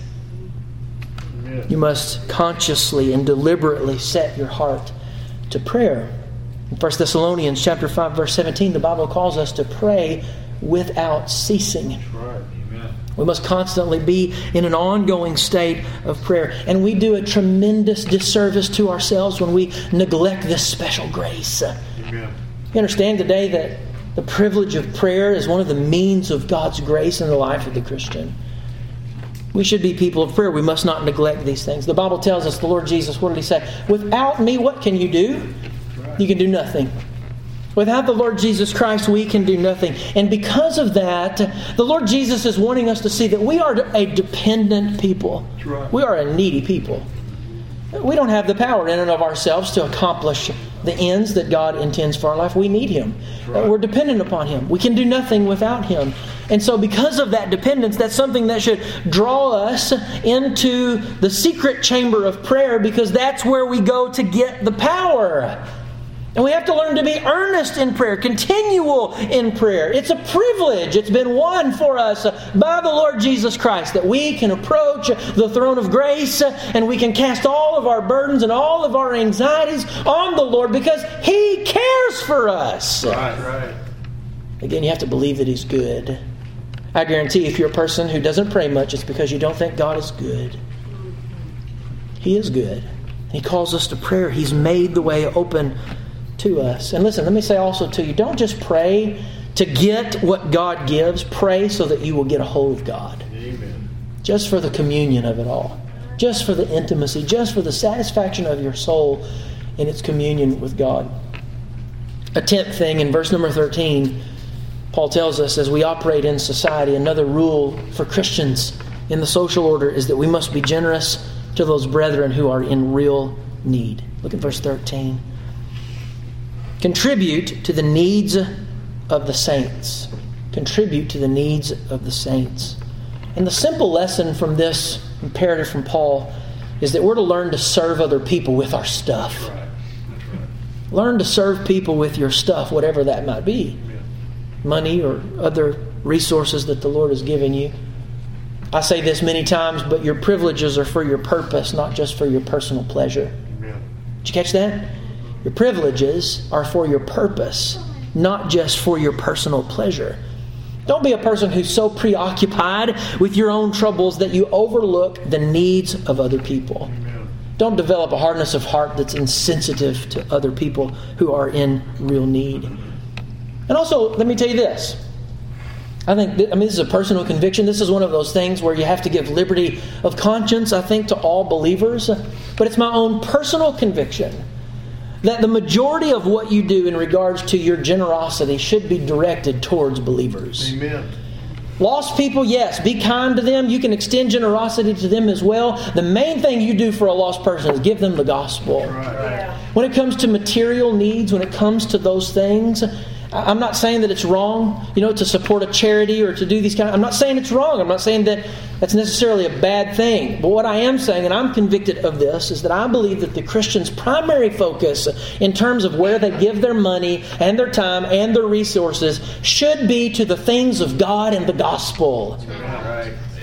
Amen. You must consciously and deliberately set your heart to prayer. In 1 Thessalonians chapter 5, verse 17, the Bible calls us to pray without ceasing. That's right. Amen. We must constantly be in an ongoing state of prayer. And we do a tremendous disservice to ourselves when we neglect this special grace. Amen. You understand today that the privilege of prayer is one of the means of God's grace in the life of the Christian. We should be people of prayer. We must not neglect these things. The Bible tells us, the Lord Jesus, what did He say? Without me, what can you do? You can do nothing. Without the Lord Jesus Christ, we can do nothing. And because of that, the Lord Jesus is wanting us to see that we are a dependent people. Right. We are a needy people. We don't have the power in and of ourselves to accomplish the ends that God intends for our life. We need Him. Right. We're dependent upon Him. We can do nothing without Him. And so because of that dependence, that's something that should draw us into the secret chamber of prayer, because that's where we go to get the power. And we have to learn to be earnest in prayer, continual in prayer. It's a privilege. It's been won for us by the Lord Jesus Christ that we can approach the throne of grace and we can cast all of our burdens and all of our anxieties on the Lord because He cares for us. Right. Again, you have to believe that He's good. I guarantee if you're a person who doesn't pray much, it's because you don't think God is good. He is good. He calls us to prayer. He's made the way open to us. And listen, let me say also to you, don't just pray to get what God gives. Pray so that you will get a hold of God. Amen. Just for the communion of it all. Just for the intimacy. Just for the satisfaction of your soul in its communion with God. A 10th thing in verse number 13, Paul tells us as we operate in society, another rule for Christians in the social order is that we must be generous to those brethren who are in real need. Look at verse 13. Contribute to the needs of the saints. Contribute to the needs of the saints. And the simple lesson from this imperative from Paul is that we're to learn to serve other people with our stuff. That's right. Learn to serve people with your stuff, whatever that might be. Money or other resources that the Lord has given you. I say this many times, but your privileges are for your purpose, not just for your personal pleasure. Amen. Did you catch that? Your privileges are for your purpose, not just for your personal pleasure. Don't be a person who's so preoccupied with your own troubles that you overlook the needs of other people. Amen. Don't develop a hardness of heart that's insensitive to other people who are in real need. And also, let me tell you this. This is a personal conviction. This is one of those things where you have to give liberty of conscience, I think, to all believers. But it's my own personal conviction that the majority of what you do in regards to your generosity should be directed towards believers. Amen. Lost people, yes, be kind to them. You can extend generosity to them as well. The main thing you do for a lost person is give them the gospel. Right. Yeah. When it comes to material needs, when it comes to those things, I'm not saying that it's wrong, to support a charity or to do these I'm not saying it's wrong. I'm not saying that that's necessarily a bad thing. But what I am saying, and I'm convicted of this, is that I believe that the Christian's primary focus in terms of where they give their money and their time and their resources should be to the things of God and the gospel. Right.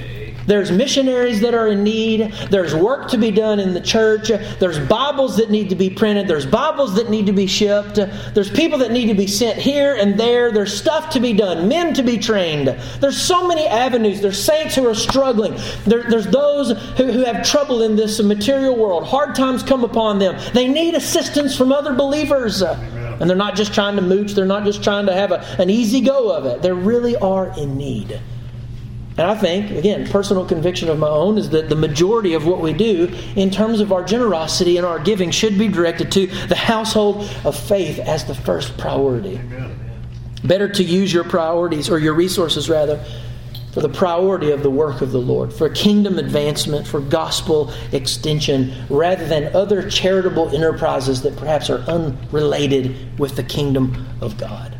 There's missionaries that are in need. There's work to be done in the church. There's Bibles that need to be printed. There's Bibles that need to be shipped. There's people that need to be sent here and there. There's stuff to be done. Men to be trained. There's so many avenues. There's saints who are struggling. There's those who have trouble in this material world. Hard times come upon them. They need assistance from other believers. And they're not just trying to mooch. They're not just trying to have an easy go of it. They really are in need. And I think, again, personal conviction of my own is that the majority of what we do in terms of our generosity and our giving should be directed to the household of faith as the first priority. Amen. Better to use your priorities, or your resources rather, for the priority of the work of the Lord, for kingdom advancement, for gospel extension, rather than other charitable enterprises that perhaps are unrelated with the kingdom of God.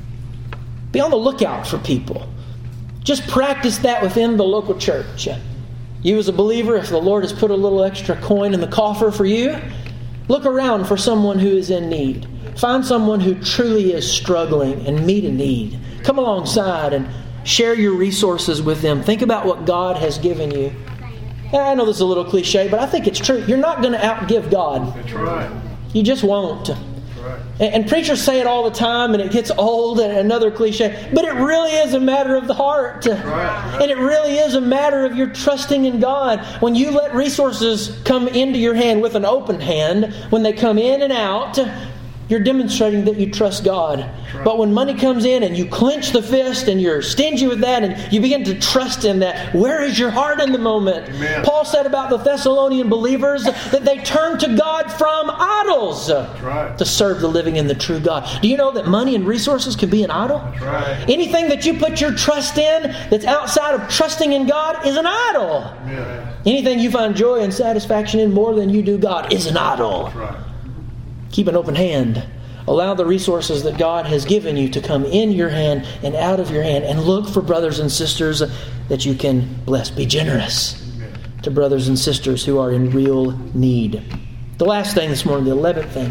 Be on the lookout for people. Just practice that within the local church. You as a believer, if the Lord has put a little extra coin in the coffer for you, look around for someone who is in need. Find someone who truly is struggling and meet a need. Come alongside and share your resources with them. Think about what God has given you. And I know this is a little cliche, but I think it's true. You're not going to outgive God. That's right. You just won't. Right. And preachers say it all the time, and it gets old, and another cliche. But it really is a matter of the heart. Right. And it really is a matter of your trusting in God. When you let resources come into your hand with an open hand, when they come in and out, you're demonstrating that you trust God. Right. But when money comes in and you clench the fist and you're stingy with that and you begin to trust in that, where is your heart in the moment? Amen. Paul said about the Thessalonian believers that they turned to God from idols right. to serve the living and the true God. Do you know that money and resources can be an idol? Right. Anything that you put your trust in that's outside of trusting in God is an idol. Amen. Anything you find joy and satisfaction in more than you do God is an idol. Right. Keep an open hand. Allow the resources that God has given you to come in your hand and out of your hand, and look for brothers and sisters that you can bless. Be generous to brothers and sisters who are in real need. The last thing this morning, the 11th thing,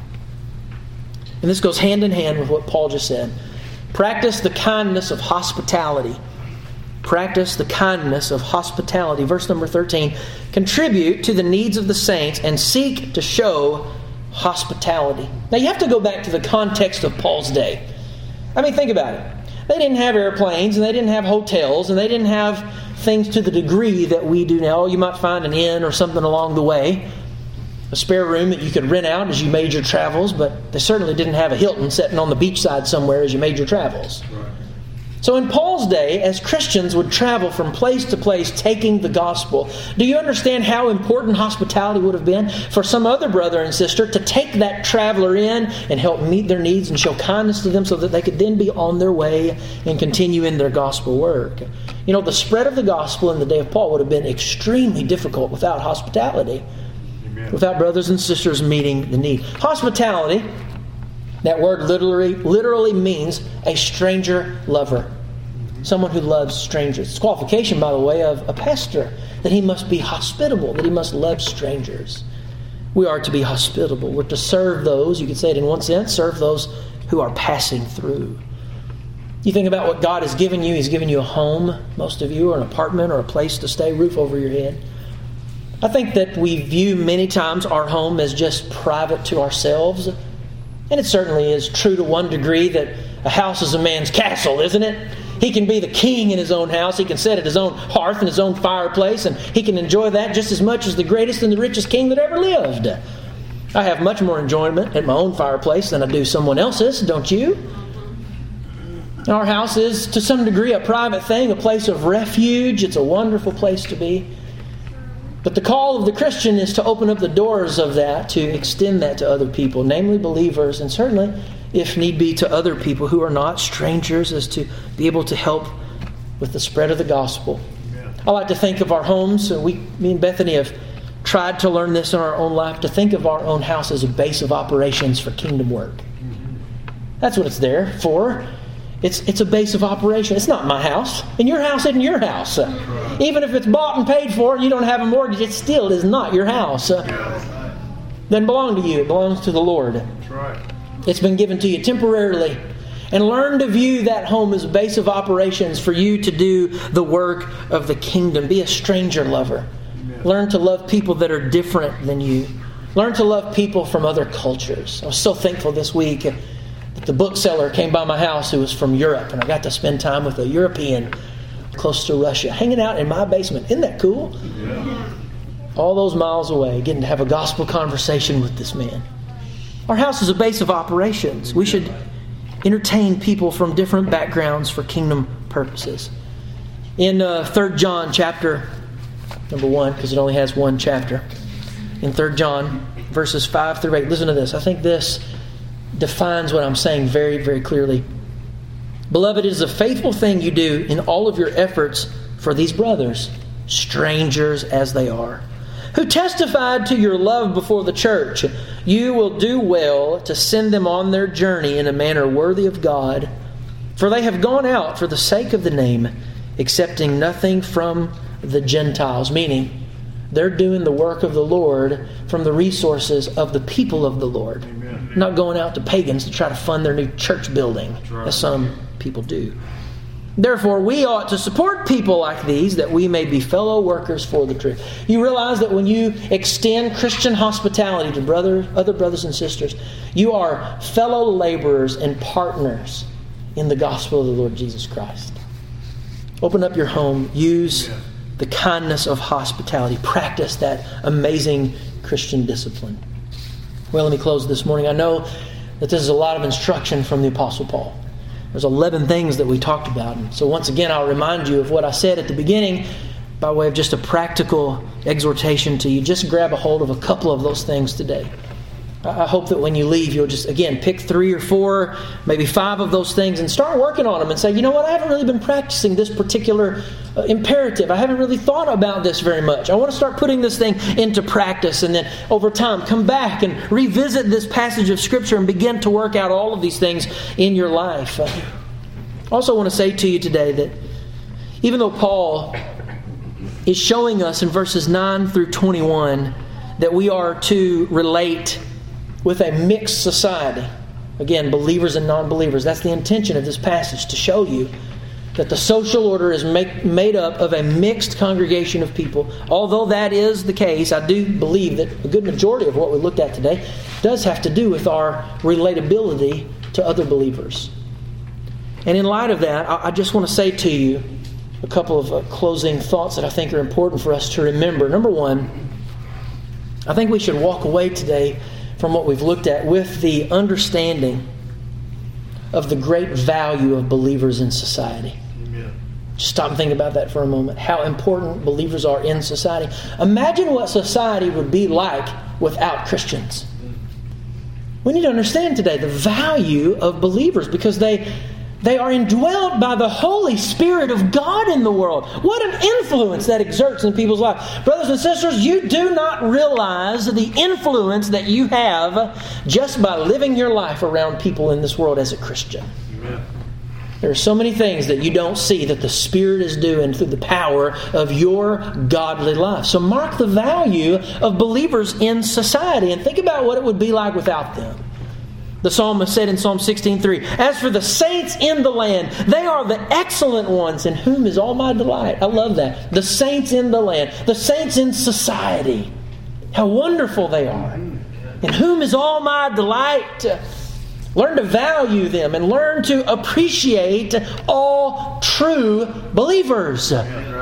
and this goes hand in hand with what Paul just said. Practice the kindness of hospitality. Practice the kindness of hospitality. Verse number 13. Contribute to the needs of the saints and seek to show hospitality. Now you have to go back to the context of Paul's day. I mean, think about it. They didn't have airplanes, and they didn't have hotels, and they didn't have things to the degree that we do now. You might find an inn or something along the way, a spare room that you could rent out as you made your travels, but they certainly didn't have a Hilton sitting on the beachside somewhere as you made your travels. Right. So in Paul's day, as Christians would travel from place to place taking the gospel, do you understand how important hospitality would have been for some other brother and sister to take that traveler in and help meet their needs and show kindness to them so that they could then be on their way and continue in their gospel work? You know, the spread of the gospel in the day of Paul would have been extremely difficult without hospitality, Amen. without brothers and sisters meeting the need. Hospitality, that word literally means a stranger lover. Someone who loves strangers. It's a qualification, by the way, of a pastor, that he must be hospitable, that he must love strangers. We are to be hospitable. We're to serve those, you could say it in one sense, serve those who are passing through. You think about what God has given you. He's given you a home, most of you, or an apartment or a place to stay, roof over your head. I think that we view many times our home as just private to ourselves. And it certainly is true to one degree that a house is a man's castle, isn't it? He can be the king in his own house. He can sit at his own hearth and his own fireplace, and he can enjoy that just as much as the greatest and the richest king that ever lived. I have much more enjoyment at my own fireplace than I do someone else's, don't you? Our house is, to some degree, a private thing, a place of refuge. It's a wonderful place to be. But the call of the Christian is to open up the doors of that, to extend that to other people, namely believers, and certainly, if need be, to other people who are not strangers, as to be able to help with the spread of the gospel. Amen. I like to think of our homes. Me and Bethany have tried to learn this in our own life, to think of our own house as a base of operations for kingdom work. That's what it's there for. It's a base of operation. It's not my house. And your house isn't your house. Right. Even if it's bought and paid for and you don't have a mortgage, it still is not your house. Doesn't belong to you. It belongs to the Lord. That's right. It's been given to you temporarily. And learn to view that home as a base of operations for you to do the work of the kingdom. Be a stranger lover. Learn to love people that are different than you. Learn to love people from other cultures. I was so thankful this week that the bookseller came by my house who was from Europe, and I got to spend time with a European close to Russia, hanging out in my basement. Isn't that cool? Yeah. All those miles away, getting to have a gospel conversation with this man. Our house is a base of operations. We should entertain people from different backgrounds for kingdom purposes. In 3 John chapter number 1, because it only has one chapter. In 3 John, verses 5 through 8. Listen to this. I think this defines what I'm saying very, very clearly. Beloved, it is a faithful thing you do in all of your efforts for these brothers, strangers as they are, who testified to your love before the church. You will do well to send them on their journey in a manner worthy of God, for they have gone out for the sake of the name, accepting nothing from the Gentiles, meaning they're doing the work of the Lord from the resources of the people of the Lord. Amen. Not going out to pagans to try to fund their new church building, as some people do. Therefore, we ought to support people like these, that we may be fellow workers for the truth. You realize that when you extend Christian hospitality to other brothers and sisters, you are fellow laborers and partners in the gospel of the Lord Jesus Christ. Open up your home. Use the kindness of hospitality. Practice that amazing Christian discipline. Well, let me close this morning. I know that this is a lot of instruction from the Apostle Paul. There's 11 things that we talked about. And so once again, I'll remind you of what I said at the beginning by way of just a practical exhortation to you. Just grab a hold of a couple of those things today. I hope that when you leave, you'll just, again, pick 3 or 4, maybe 5 of those things and start working on them and say, you know what, I haven't really been practicing this particular imperative. I haven't really thought about this very much. I want to start putting this thing into practice, and then over time come back and revisit this passage of Scripture and begin to work out all of these things in your life. I also want to say to you today that even though Paul is showing us in verses 9 through 21 that we are to relate with a mixed society. Again, believers and non-believers. That's the intention of this passage, to show you that the social order is made up of a mixed congregation of people. Although that is the case, I do believe that a good majority of what we looked at today does have to do with our relatability to other believers. And in light of that, I just want to say to you a couple of closing thoughts that I think are important for us to remember. Number one, I think we should walk away today from what we've looked at with the understanding of the great value of believers in society. Amen. Just stop and think about that for a moment. How important believers are in society. Imagine what society would be like without Christians. We need to understand today the value of believers, because they are indwelled by the Holy Spirit of God in the world. What an influence that exerts in people's lives. Brothers and sisters, you do not realize the influence that you have just by living your life around people in this world as a Christian. Amen. There are so many things that you don't see that the Spirit is doing through the power of your godly life. So mark the value of believers in society and think about what it would be like without them. The psalmist said in Psalm 16:3, "As for the saints in the land, they are the excellent ones in whom is all my delight." I love that. The saints in the land, the saints in society. How wonderful they are. In whom is all my delight. Learn to value them and learn to appreciate all true believers.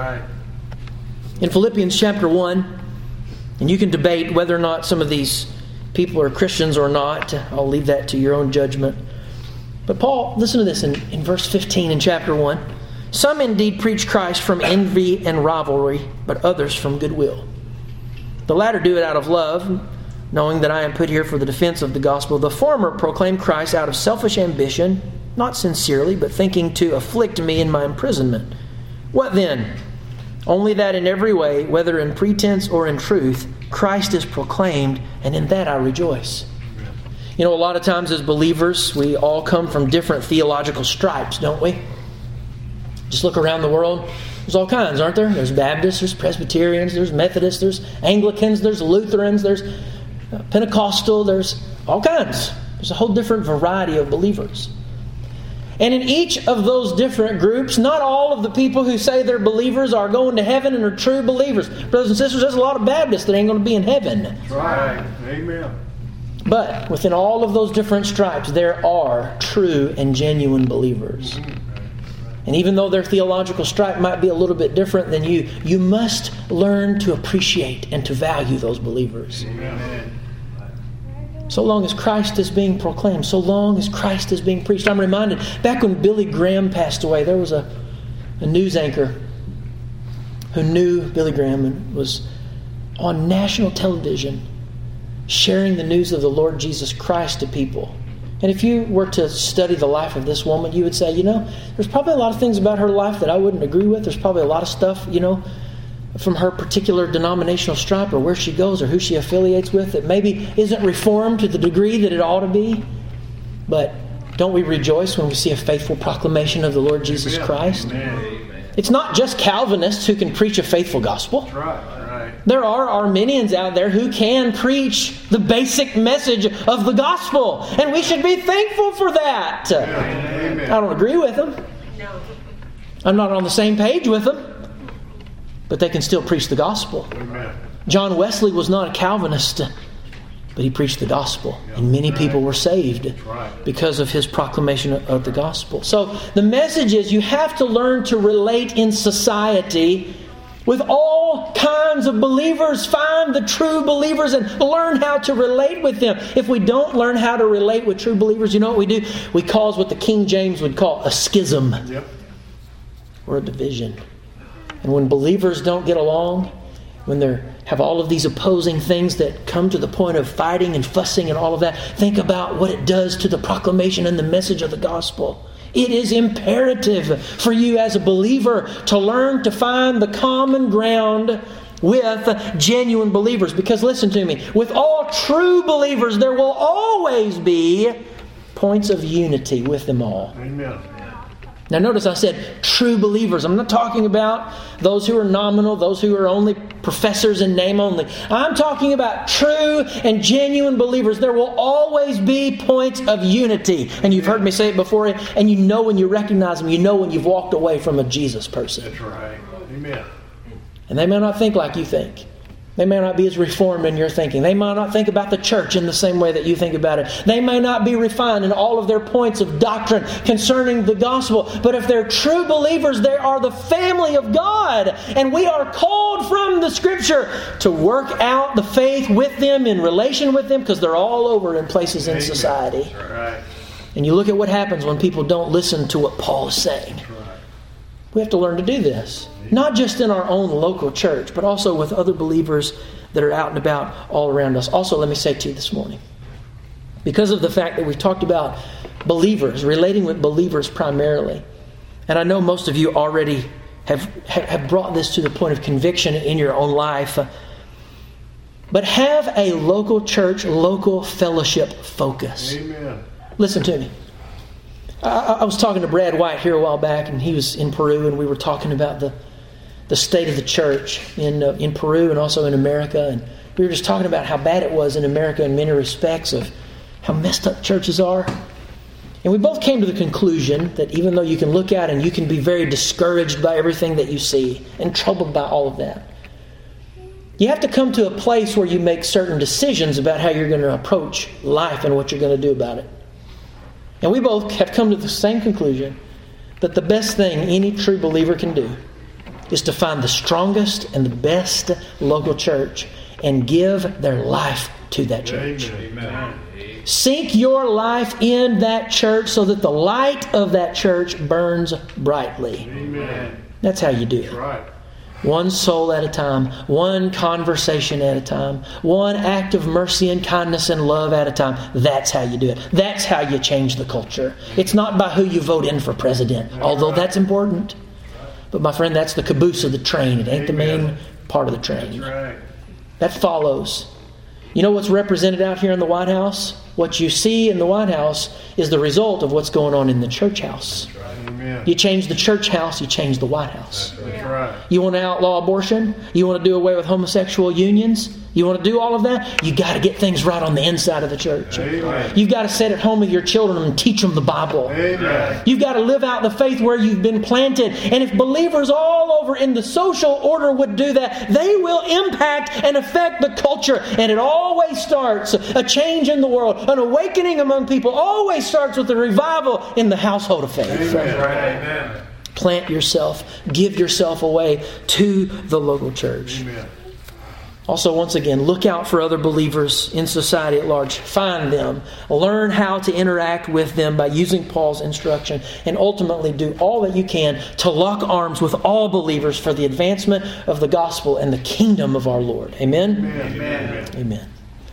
In Philippians chapter 1, and you can debate whether or not some of these people are Christians or not. I'll leave that to your own judgment. But Paul, listen to this in verse 15 in chapter 1. "Some indeed preach Christ from envy and rivalry, but others from goodwill. The latter do it out of love, knowing that I am put here for the defense of the gospel. The former proclaim Christ out of selfish ambition, not sincerely, but thinking to afflict me in my imprisonment. What then? Only that in every way, whether in pretense or in truth, Christ is proclaimed, and in that I rejoice." You know, a lot of times as believers, we all come from different theological stripes, don't we? Just look around the world. There's all kinds, aren't there? There's Baptists, there's Presbyterians, there's Methodists, there's Anglicans, there's Lutherans, there's Pentecostal, there's all kinds. There's a whole different variety of believers. And in each of those different groups, not all of the people who say they're believers are going to heaven and are true believers. Brothers and sisters, there's a lot of Baptists that ain't going to be in heaven. That's right. Amen. But within all of those different stripes, there are true and genuine believers. And even though their theological stripe might be a little bit different than you, you must learn to appreciate and to value those believers. Amen. So long as Christ is being proclaimed, so long as Christ is being preached. I'm reminded, back when Billy Graham passed away, there was a news anchor who knew Billy Graham and was on national television sharing the news of the Lord Jesus Christ to people. And if you were to study the life of this woman, you would say, there's probably a lot of things about her life that I wouldn't agree with. There's probably a lot of stuff, from her particular denominational stripe or where she goes or who she affiliates with that maybe isn't reformed to the degree that it ought to be. But don't we rejoice when we see a faithful proclamation of the Lord Jesus Christ? Amen. It's not just Calvinists who can preach a faithful gospel. That's right. There are Arminians out there who can preach the basic message of the gospel. And we should be thankful for that. Amen. I don't agree with them. No. I'm not on the same page with them. But they can still preach the gospel. Amen. John Wesley was not a Calvinist, but he preached the gospel. And many people were saved because of his proclamation of the gospel. So the message is you have to learn to relate in society with all kinds of believers. Find the true believers and learn how to relate with them. If we don't learn how to relate with true believers, you know what we do? We cause what the King James would call a schism. Yep. Or a division. And when believers don't get along, when they have all of these opposing things that come to the point of fighting and fussing and all of that, think about what it does to the proclamation and the message of the gospel. It is imperative for you as a believer to learn to find the common ground with genuine believers. Because listen to me, with all true believers, there will always be points of unity with them all. Amen. Now notice I said true believers. I'm not talking about those who are nominal, those who are only professors in name only. I'm talking about true and genuine believers. There will always be points of unity. And you've heard me say it before, and you know when you recognize them, you know when you've walked away from a Jesus person. That's right. Amen. And they may not think like you think. They may not be as reformed in your thinking. They might not think about the church in the same way that you think about it. They may not be refined in all of their points of doctrine concerning the gospel. But if they're true believers, they are the family of God. And we are called from the Scripture to work out the faith with them, in relation with them, because they're all over in places in society. That's right. And you look at what happens when people don't listen to what Paul is saying. That's right. We have to learn to do this. Not just in our own local church, but also with other believers that are out and about all around us. Also, let me say to you this morning, because of the fact that we've talked about believers, relating with believers primarily, and I know most of you already have brought this to the point of conviction in your own life, but have a local church, local fellowship focus. Amen. Listen to me. I was talking to Brad White here a while back, and he was in Peru, and we were talking about the state of the church in Peru and also in America. And we were just talking about how bad it was in America in many respects, of how messed up churches are. And we both came to the conclusion that even though you can look at and you can be very discouraged by everything that you see and troubled by all of that, you have to come to a place where you make certain decisions about how you're going to approach life and what you're going to do about it. And we both have come to the same conclusion that the best thing any true believer can do is to find the strongest and the best local church and give their life to that church. Amen. Sink your life in that church so that the light of that church burns brightly. Amen. That's how you do That's it. right. One soul at a time, one conversation at a time, one act of mercy and kindness and love at a time. That's how you do it. That's how you change the culture. It's not by who you vote in for president, although that's important. But my friend, that's the caboose of the train. It ain't the main part of the train. That's right. That follows. You know what's represented out here in the White House? What you see in the White House is the result of what's going on in the church house. Amen. You change the church house, you change the White House. That's right. You want to outlaw abortion? You want to do away with homosexual unions? You want to do all of that? You got to get things right on the inside of the church. Amen. You've got to sit at home with your children and teach them the Bible. Amen. You've got to live out the faith where you've been planted. And if believers all over in the social order would do that, they will impact and affect the culture. And it always starts, a change in the world, an awakening among people always starts with a revival in the household of faith. Amen. Plant yourself, give yourself away to the local church. Amen. Also, once again, look out for other believers in society at large. Find them. Learn how to interact with them by using Paul's instruction. And ultimately do all that you can to lock arms with all believers for the advancement of the gospel and the kingdom of our Lord. Amen? Amen. Amen.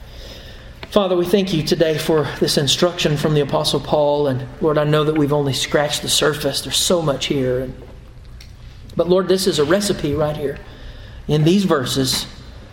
Father, we thank you today for this instruction from the Apostle Paul. And Lord, I know that we've only scratched the surface. There's so much here. But Lord, this is a recipe right here in these verses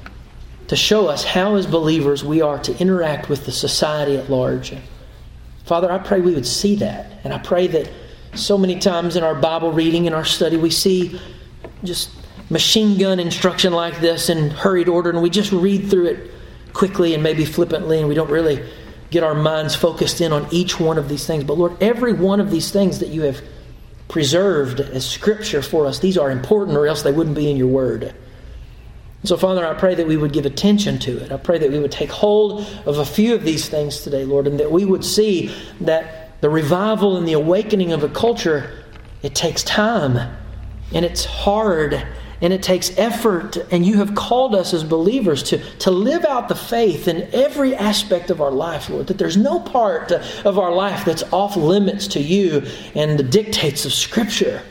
to show us how as believers we are to interact with the society at large. Father, I pray we would see that. And I pray that so many times in our Bible reading and our study we see just machine gun instruction like this in hurried order, and we just read through it quickly and maybe flippantly, and we don't really get our minds focused in on each one of these things. But Lord, every one of these things that you have preserved as Scripture for us, these are important, or else they wouldn't be in your Word. So, Father, I pray that we would give attention to it. I pray that we would take hold of a few of these things today, Lord, and that we would see that the revival and the awakening of a culture, it takes time, and it's hard, and it takes effort, and you have called us as believers to live out the faith in every aspect of our life, Lord, that there's no part of our life that's off limits to you and the dictates of Scripture.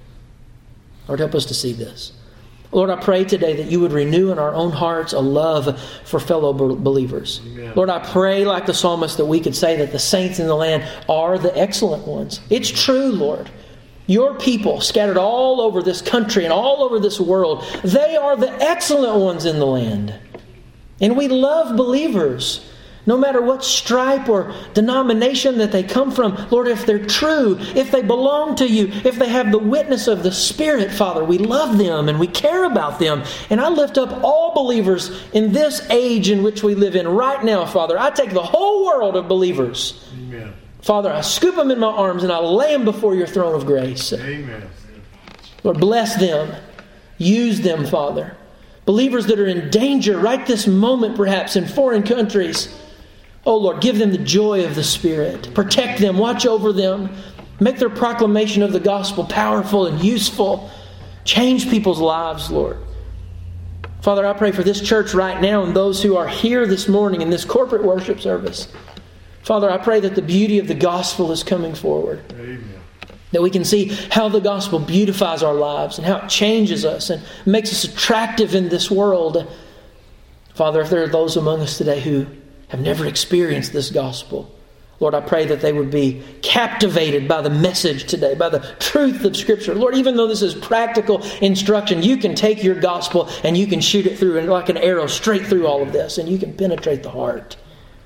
Lord, help us to see this. Lord, I pray today that you would renew in our own hearts a love for fellow believers. Amen. Lord, I pray like the psalmist that we could say that the saints in the land are the excellent ones. It's true, Lord. Your people scattered all over this country and all over this world, they are the excellent ones in the land. And we love believers. No matter what stripe or denomination that they come from, Lord, if they're true, if they belong to you, if they have the witness of the Spirit, Father, we love them and we care about them. And I lift up all believers in this age in which we live in right now, Father. I take the whole world of believers. Amen. Father, I scoop them in my arms and I lay them before your throne of grace. Amen. Lord, bless them. Use them, Father. Believers that are in danger right this moment, perhaps, in foreign countries. Oh, Lord, give them the joy of the Spirit. Protect them. Watch over them. Make their proclamation of the gospel powerful and useful. Change people's lives, Lord. Father, I pray for this church right now and those who are here this morning in this corporate worship service. Father, I pray that the beauty of the gospel is coming forward. Amen. That we can see how the gospel beautifies our lives and how it changes us and makes us attractive in this world. Father, if there are those among us today who have never experienced this gospel, Lord, I pray that they would be captivated by the message today, by the truth of Scripture. Lord, even though this is practical instruction, you can take your gospel and you can shoot it through and like an arrow straight through all of this, and you can penetrate the heart.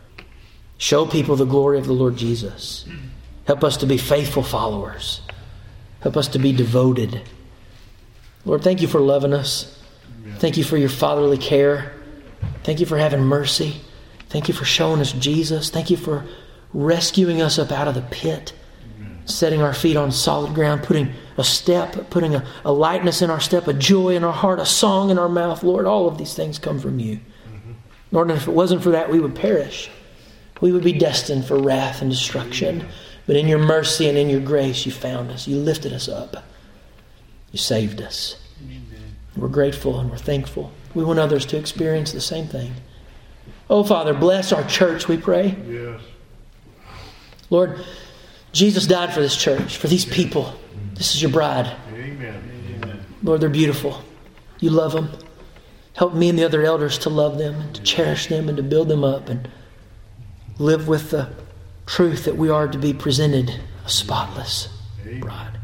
Show people the glory of the Lord Jesus. Help us to be faithful followers. Help us to be devoted. Lord, thank you for loving us. Thank you for your fatherly care. Thank you for having mercy. Thank you for showing us Jesus. Thank you for rescuing us up out of the pit, setting our feet on solid ground, putting a step, putting a lightness in our step, a joy in our heart, a song in our mouth. Lord, all of these things come from you. Lord, and if it wasn't for that, we would perish. We would be destined for wrath and destruction. But in your mercy and in your grace, you found us. You lifted us up. You saved us. We're grateful and we're thankful. We want others to experience the same thing. Oh, Father, bless our church, we pray. Yes. Lord, Jesus died for this church, for these people. This is your bride. Amen. Lord, they're beautiful. You love them. Help me and the other elders to love them and to cherish them and to build them up and live with the truth that we are to be presented a spotless bride.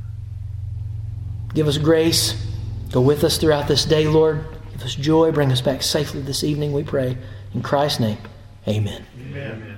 Give us grace. Go with us throughout this day, Lord. Give us joy. Bring us back safely this evening, we pray. In Christ's name, amen. Amen.